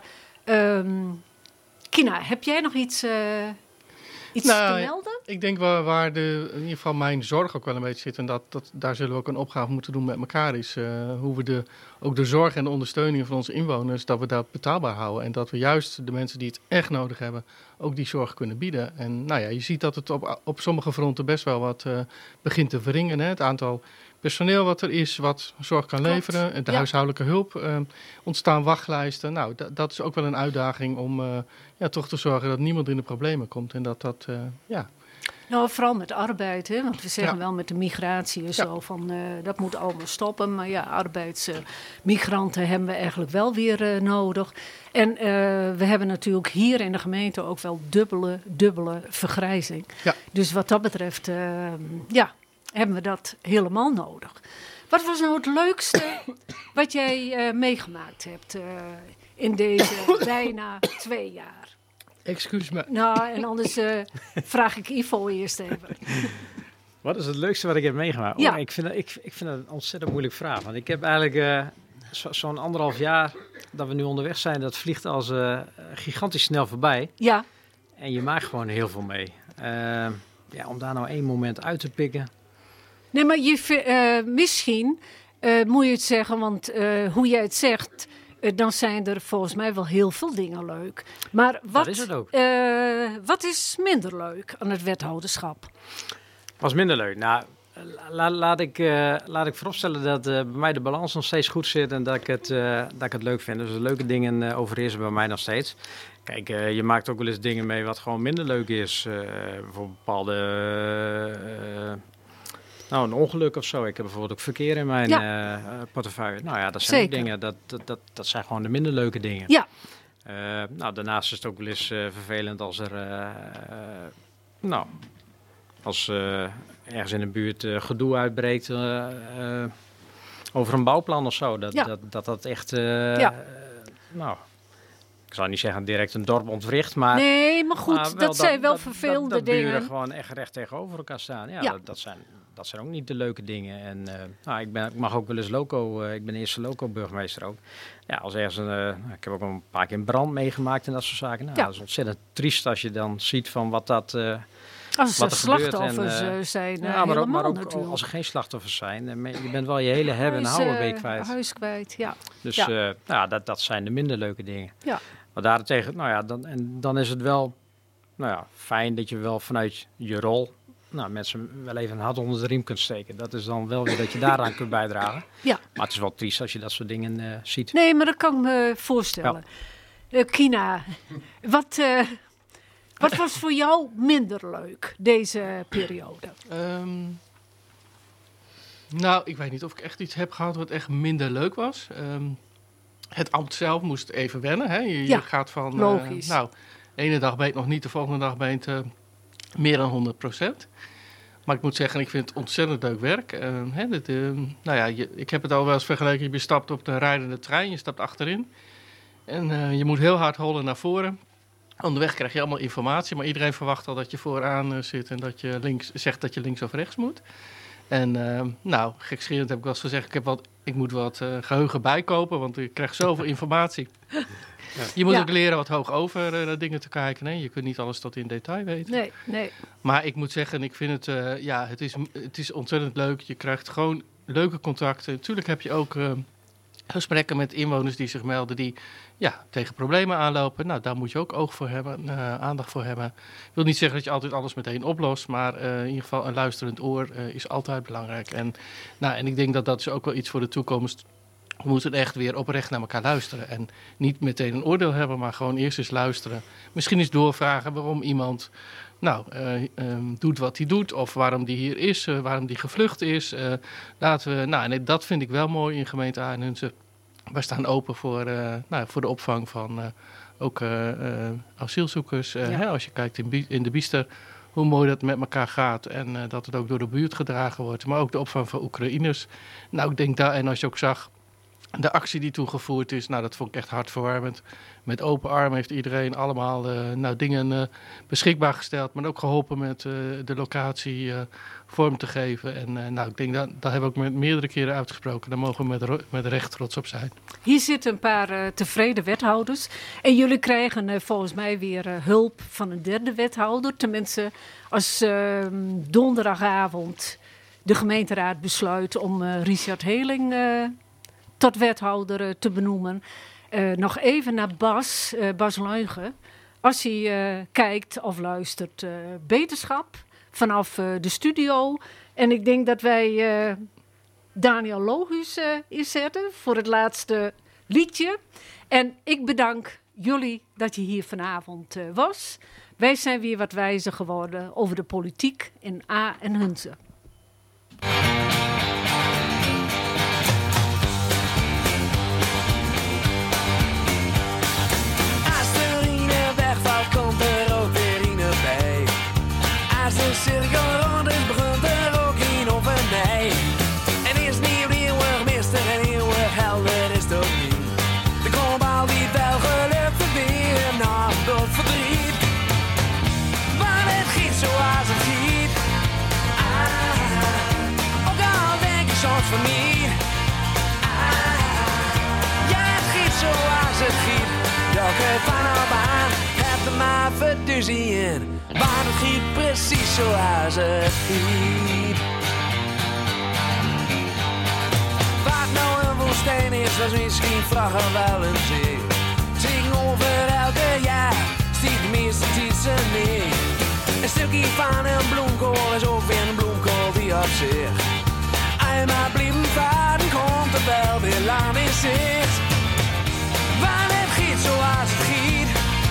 Speaker 4: Kina, heb jij nog iets te melden?
Speaker 6: Ik denk waar in ieder geval mijn zorg ook wel een beetje zit... en daar zullen we ook een opgave moeten doen met elkaar... is hoe we ook de zorg en de ondersteuning van onze inwoners... dat we dat betaalbaar houden. En dat we juist de mensen die het echt nodig hebben... ook die zorg kunnen bieden. En je ziet dat het op sommige fronten best wel wat begint te verringen. Hè? Het aantal personeel wat er is, wat zorg kan leveren. De huishoudelijke hulp, ontstaan wachtlijsten. Nou, dat is ook wel een uitdaging om toch te zorgen dat niemand in de problemen komt. En dat.
Speaker 4: Nou, vooral met arbeid, hè? Want we zeggen wel met de migratie en zo van dat moet allemaal stoppen. Maar arbeidsmigranten hebben we eigenlijk wel weer nodig. En we hebben natuurlijk hier in de gemeente ook wel dubbele vergrijzing. Ja. Dus wat dat betreft, hebben we dat helemaal nodig. Wat was nou het leukste wat jij meegemaakt hebt in deze bijna 2 jaar?
Speaker 6: Excuus me.
Speaker 4: Nou, en anders vraag ik Ivo eerst even.
Speaker 5: Wat is het leukste wat ik heb meegemaakt?
Speaker 4: Ja.
Speaker 5: Ik vind het een ontzettend moeilijke vraag. Want ik heb eigenlijk zo'n 1,5 jaar dat we nu onderweg zijn... dat vliegt als gigantisch snel voorbij.
Speaker 4: Ja.
Speaker 5: En je maakt gewoon heel veel mee. Om daar nou 1 moment uit te pikken...
Speaker 4: Nee, maar misschien moet je het zeggen, want hoe jij het zegt... dan zijn er volgens mij wel heel veel dingen leuk. Maar
Speaker 5: dat is het ook.
Speaker 4: Wat is minder leuk aan het wethouderschap?
Speaker 5: Was minder leuk? Nou, laat ik vooropstellen dat bij mij de balans nog steeds goed zit... en dat ik het leuk vind. Dus de leuke dingen overheersen bij mij nog steeds. Kijk, je maakt ook wel eens dingen mee wat gewoon minder leuk is. Bijvoorbeeld bepaalde... een ongeluk of zo. Ik heb bijvoorbeeld ook verkeer in mijn portefeuille. Nou ja, dat zijn ook dingen. Dat zijn gewoon de minder leuke dingen.
Speaker 4: Ja.
Speaker 5: Daarnaast is het ook wel eens vervelend als er... als ergens in de buurt gedoe uitbreekt... over een bouwplan of zo. Dat echt... ik zou niet zeggen direct een dorp ontwricht, maar...
Speaker 4: Nee, maar goed, dat zijn wel vervelende dingen.
Speaker 5: Dat buren gewoon echt recht tegenover elkaar staan. Ja. Dat zijn ook niet de leuke dingen. En ik mag ook wel eens loco... ik ben eerste loco-burgemeester ook. Ja, als ergens ik heb ook al een paar keer een brand meegemaakt en dat soort zaken. Nou, dat is ontzettend triest als je dan ziet van wat dat...
Speaker 4: als er slachtoffers zijn,
Speaker 5: maar ook
Speaker 4: natuurlijk.
Speaker 5: als er geen slachtoffers zijn. Je bent wel je hele hebben en houden week kwijt.
Speaker 4: Huis kwijt, ja.
Speaker 5: Dus dat zijn de minder leuke dingen.
Speaker 4: Ja.
Speaker 5: Maar daarentegen, dan is het wel fijn dat je wel vanuit je rol mensen wel even een hart onder de riem kunt steken. Dat is dan wel weer dat je daaraan kunt bijdragen. Ja. Maar het is wel triest als je dat soort dingen ziet.
Speaker 4: Nee, maar dat kan ik me voorstellen. Ja. Kina, wat was voor jou minder leuk deze periode?
Speaker 6: Ik weet niet of ik echt iets heb gehad wat echt minder leuk was. Het ambt zelf moest even wennen. Hè? Je gaat van...
Speaker 4: logisch.
Speaker 6: De ene dag ben je nog niet, de volgende dag ben je meer dan 100%. Maar ik moet zeggen, ik vind het ontzettend leuk werk. Ik heb het al wel eens vergeleken. Je stapt op de rijdende trein, je stapt achterin. En je moet heel hard hollen naar voren. Onderweg krijg je allemaal informatie, maar iedereen verwacht al dat je vooraan zit... en dat je zegt dat je links of rechts moet. En gekscherend heb ik wel eens gezegd... ik moet wat geheugen bijkopen, want ik krijg zoveel informatie... Ja. Je moet ook leren wat hoog over dingen te kijken. Nee? Je kunt niet alles tot in detail weten.
Speaker 4: Nee.
Speaker 6: Maar ik moet zeggen, ik vind het is ontzettend leuk. Je krijgt gewoon leuke contacten. Natuurlijk heb je ook gesprekken met inwoners die zich melden... die tegen problemen aanlopen. Nou, daar moet je ook oog voor hebben, aandacht voor hebben. Ik wil niet zeggen dat je altijd alles meteen oplost... maar in ieder geval een luisterend oor is altijd belangrijk. En ik denk dat is ook wel iets voor de toekomst... We moeten echt weer oprecht naar elkaar luisteren. En niet meteen een oordeel hebben, maar gewoon eerst eens luisteren. Misschien eens doorvragen waarom iemand doet wat hij doet. Of waarom die hier is, waarom die gevlucht is. En dat vind ik wel mooi in gemeente Aardenhunze. Wij staan open voor de opvang van asielzoekers. Als je kijkt in de Biester, hoe mooi dat met elkaar gaat. En dat het ook door de buurt gedragen wordt. Maar ook de opvang van Oekraïners. Nou, ik denk en als je ook zag de actie die toen gevoerd is, dat vond ik echt hartverwarmend. Met open armen heeft iedereen allemaal dingen beschikbaar gesteld. Maar ook geholpen met de locatie vorm te geven. En ik denk dat hebben we ook meerdere keren uitgesproken. Daar mogen we met recht trots op zijn.
Speaker 4: Hier zitten een paar tevreden wethouders. En jullie krijgen volgens mij weer hulp van een derde wethouder. Tenminste, als donderdagavond de gemeenteraad besluit om Richard Heling tot wethouder te benoemen. Nog even naar Bas Luijgen. Als hij kijkt of luistert, beterschap vanaf de studio. En ik denk dat wij Daniel Lohuus inzetten voor het laatste liedje. En ik bedank jullie dat je hier vanavond was. Wij zijn weer wat wijzer geworden over de politiek in Aardenhunze.
Speaker 8: Komt er ook weer in bij. Als de cirkel rond is, begint er ook in over mij. En is niet eeuwig mistig en eeuwig helder is het ook niet. Er komt al die wel geluk weer naar dat verdriet. Maar het giet zoals het giet. Ook al denk ik soms van niet. Ja, het giet zoals het giet. Welke van op aan. Maar verduzien, maar het giet precies zoals het giet. Wat nou een woestijn is, was misschien vragen wel een zee. Tegenover elke jaar stiet de meeste tiezen neer. Een stukje van een bloemkool is ook weer een bloemkool die op zich. Eenmaal blijven varen, komt er wel weer lang in zicht. Maar het giet zoals het giet.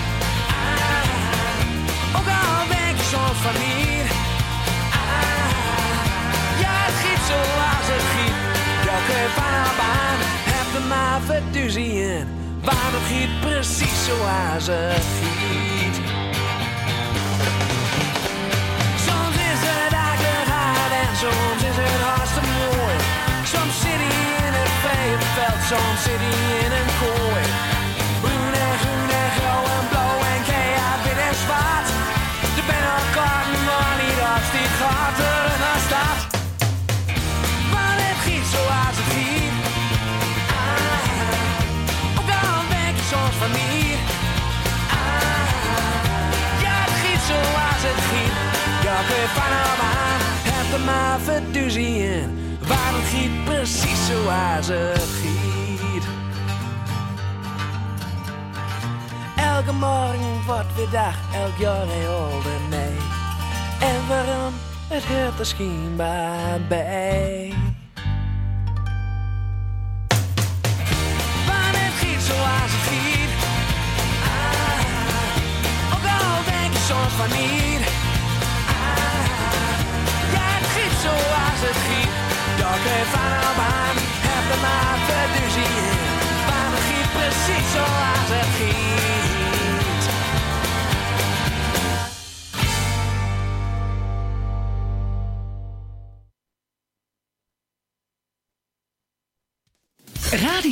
Speaker 8: Ook al denk je soms van hier. Ja, het giet zoals het giet. Welke van een baan heb je maar verduzien. Maar het giet precies zoals het giet. Soms is het eigenlijk hard en soms is het hartstikke mooi. Soms zit hij in het vrije veld, soms zit hij in een kooi. Groen en groen en grauw en blauw en keihard wit en zwart. De binnenkaart maar niet als die gaat er naar staat. Maar het giet zoals het giet. Ook al denk je soms van niet. Ja, het giet zoals het giet. Ja, kun je van hem aan. Heb er maar verduzien. Waar het giet precies zoals het giet. Elke morgen wordt weer dag, elk jaar een oude nee. En waarom? Het hoort er schijnbaar bij. Maar het giet zoals het giet. Ook al denk je soms van niet. Ja, het giet zoals het giet. Dat kun je van hem aan. Heb er maar verduzien. Maar het giet precies zoals het giet.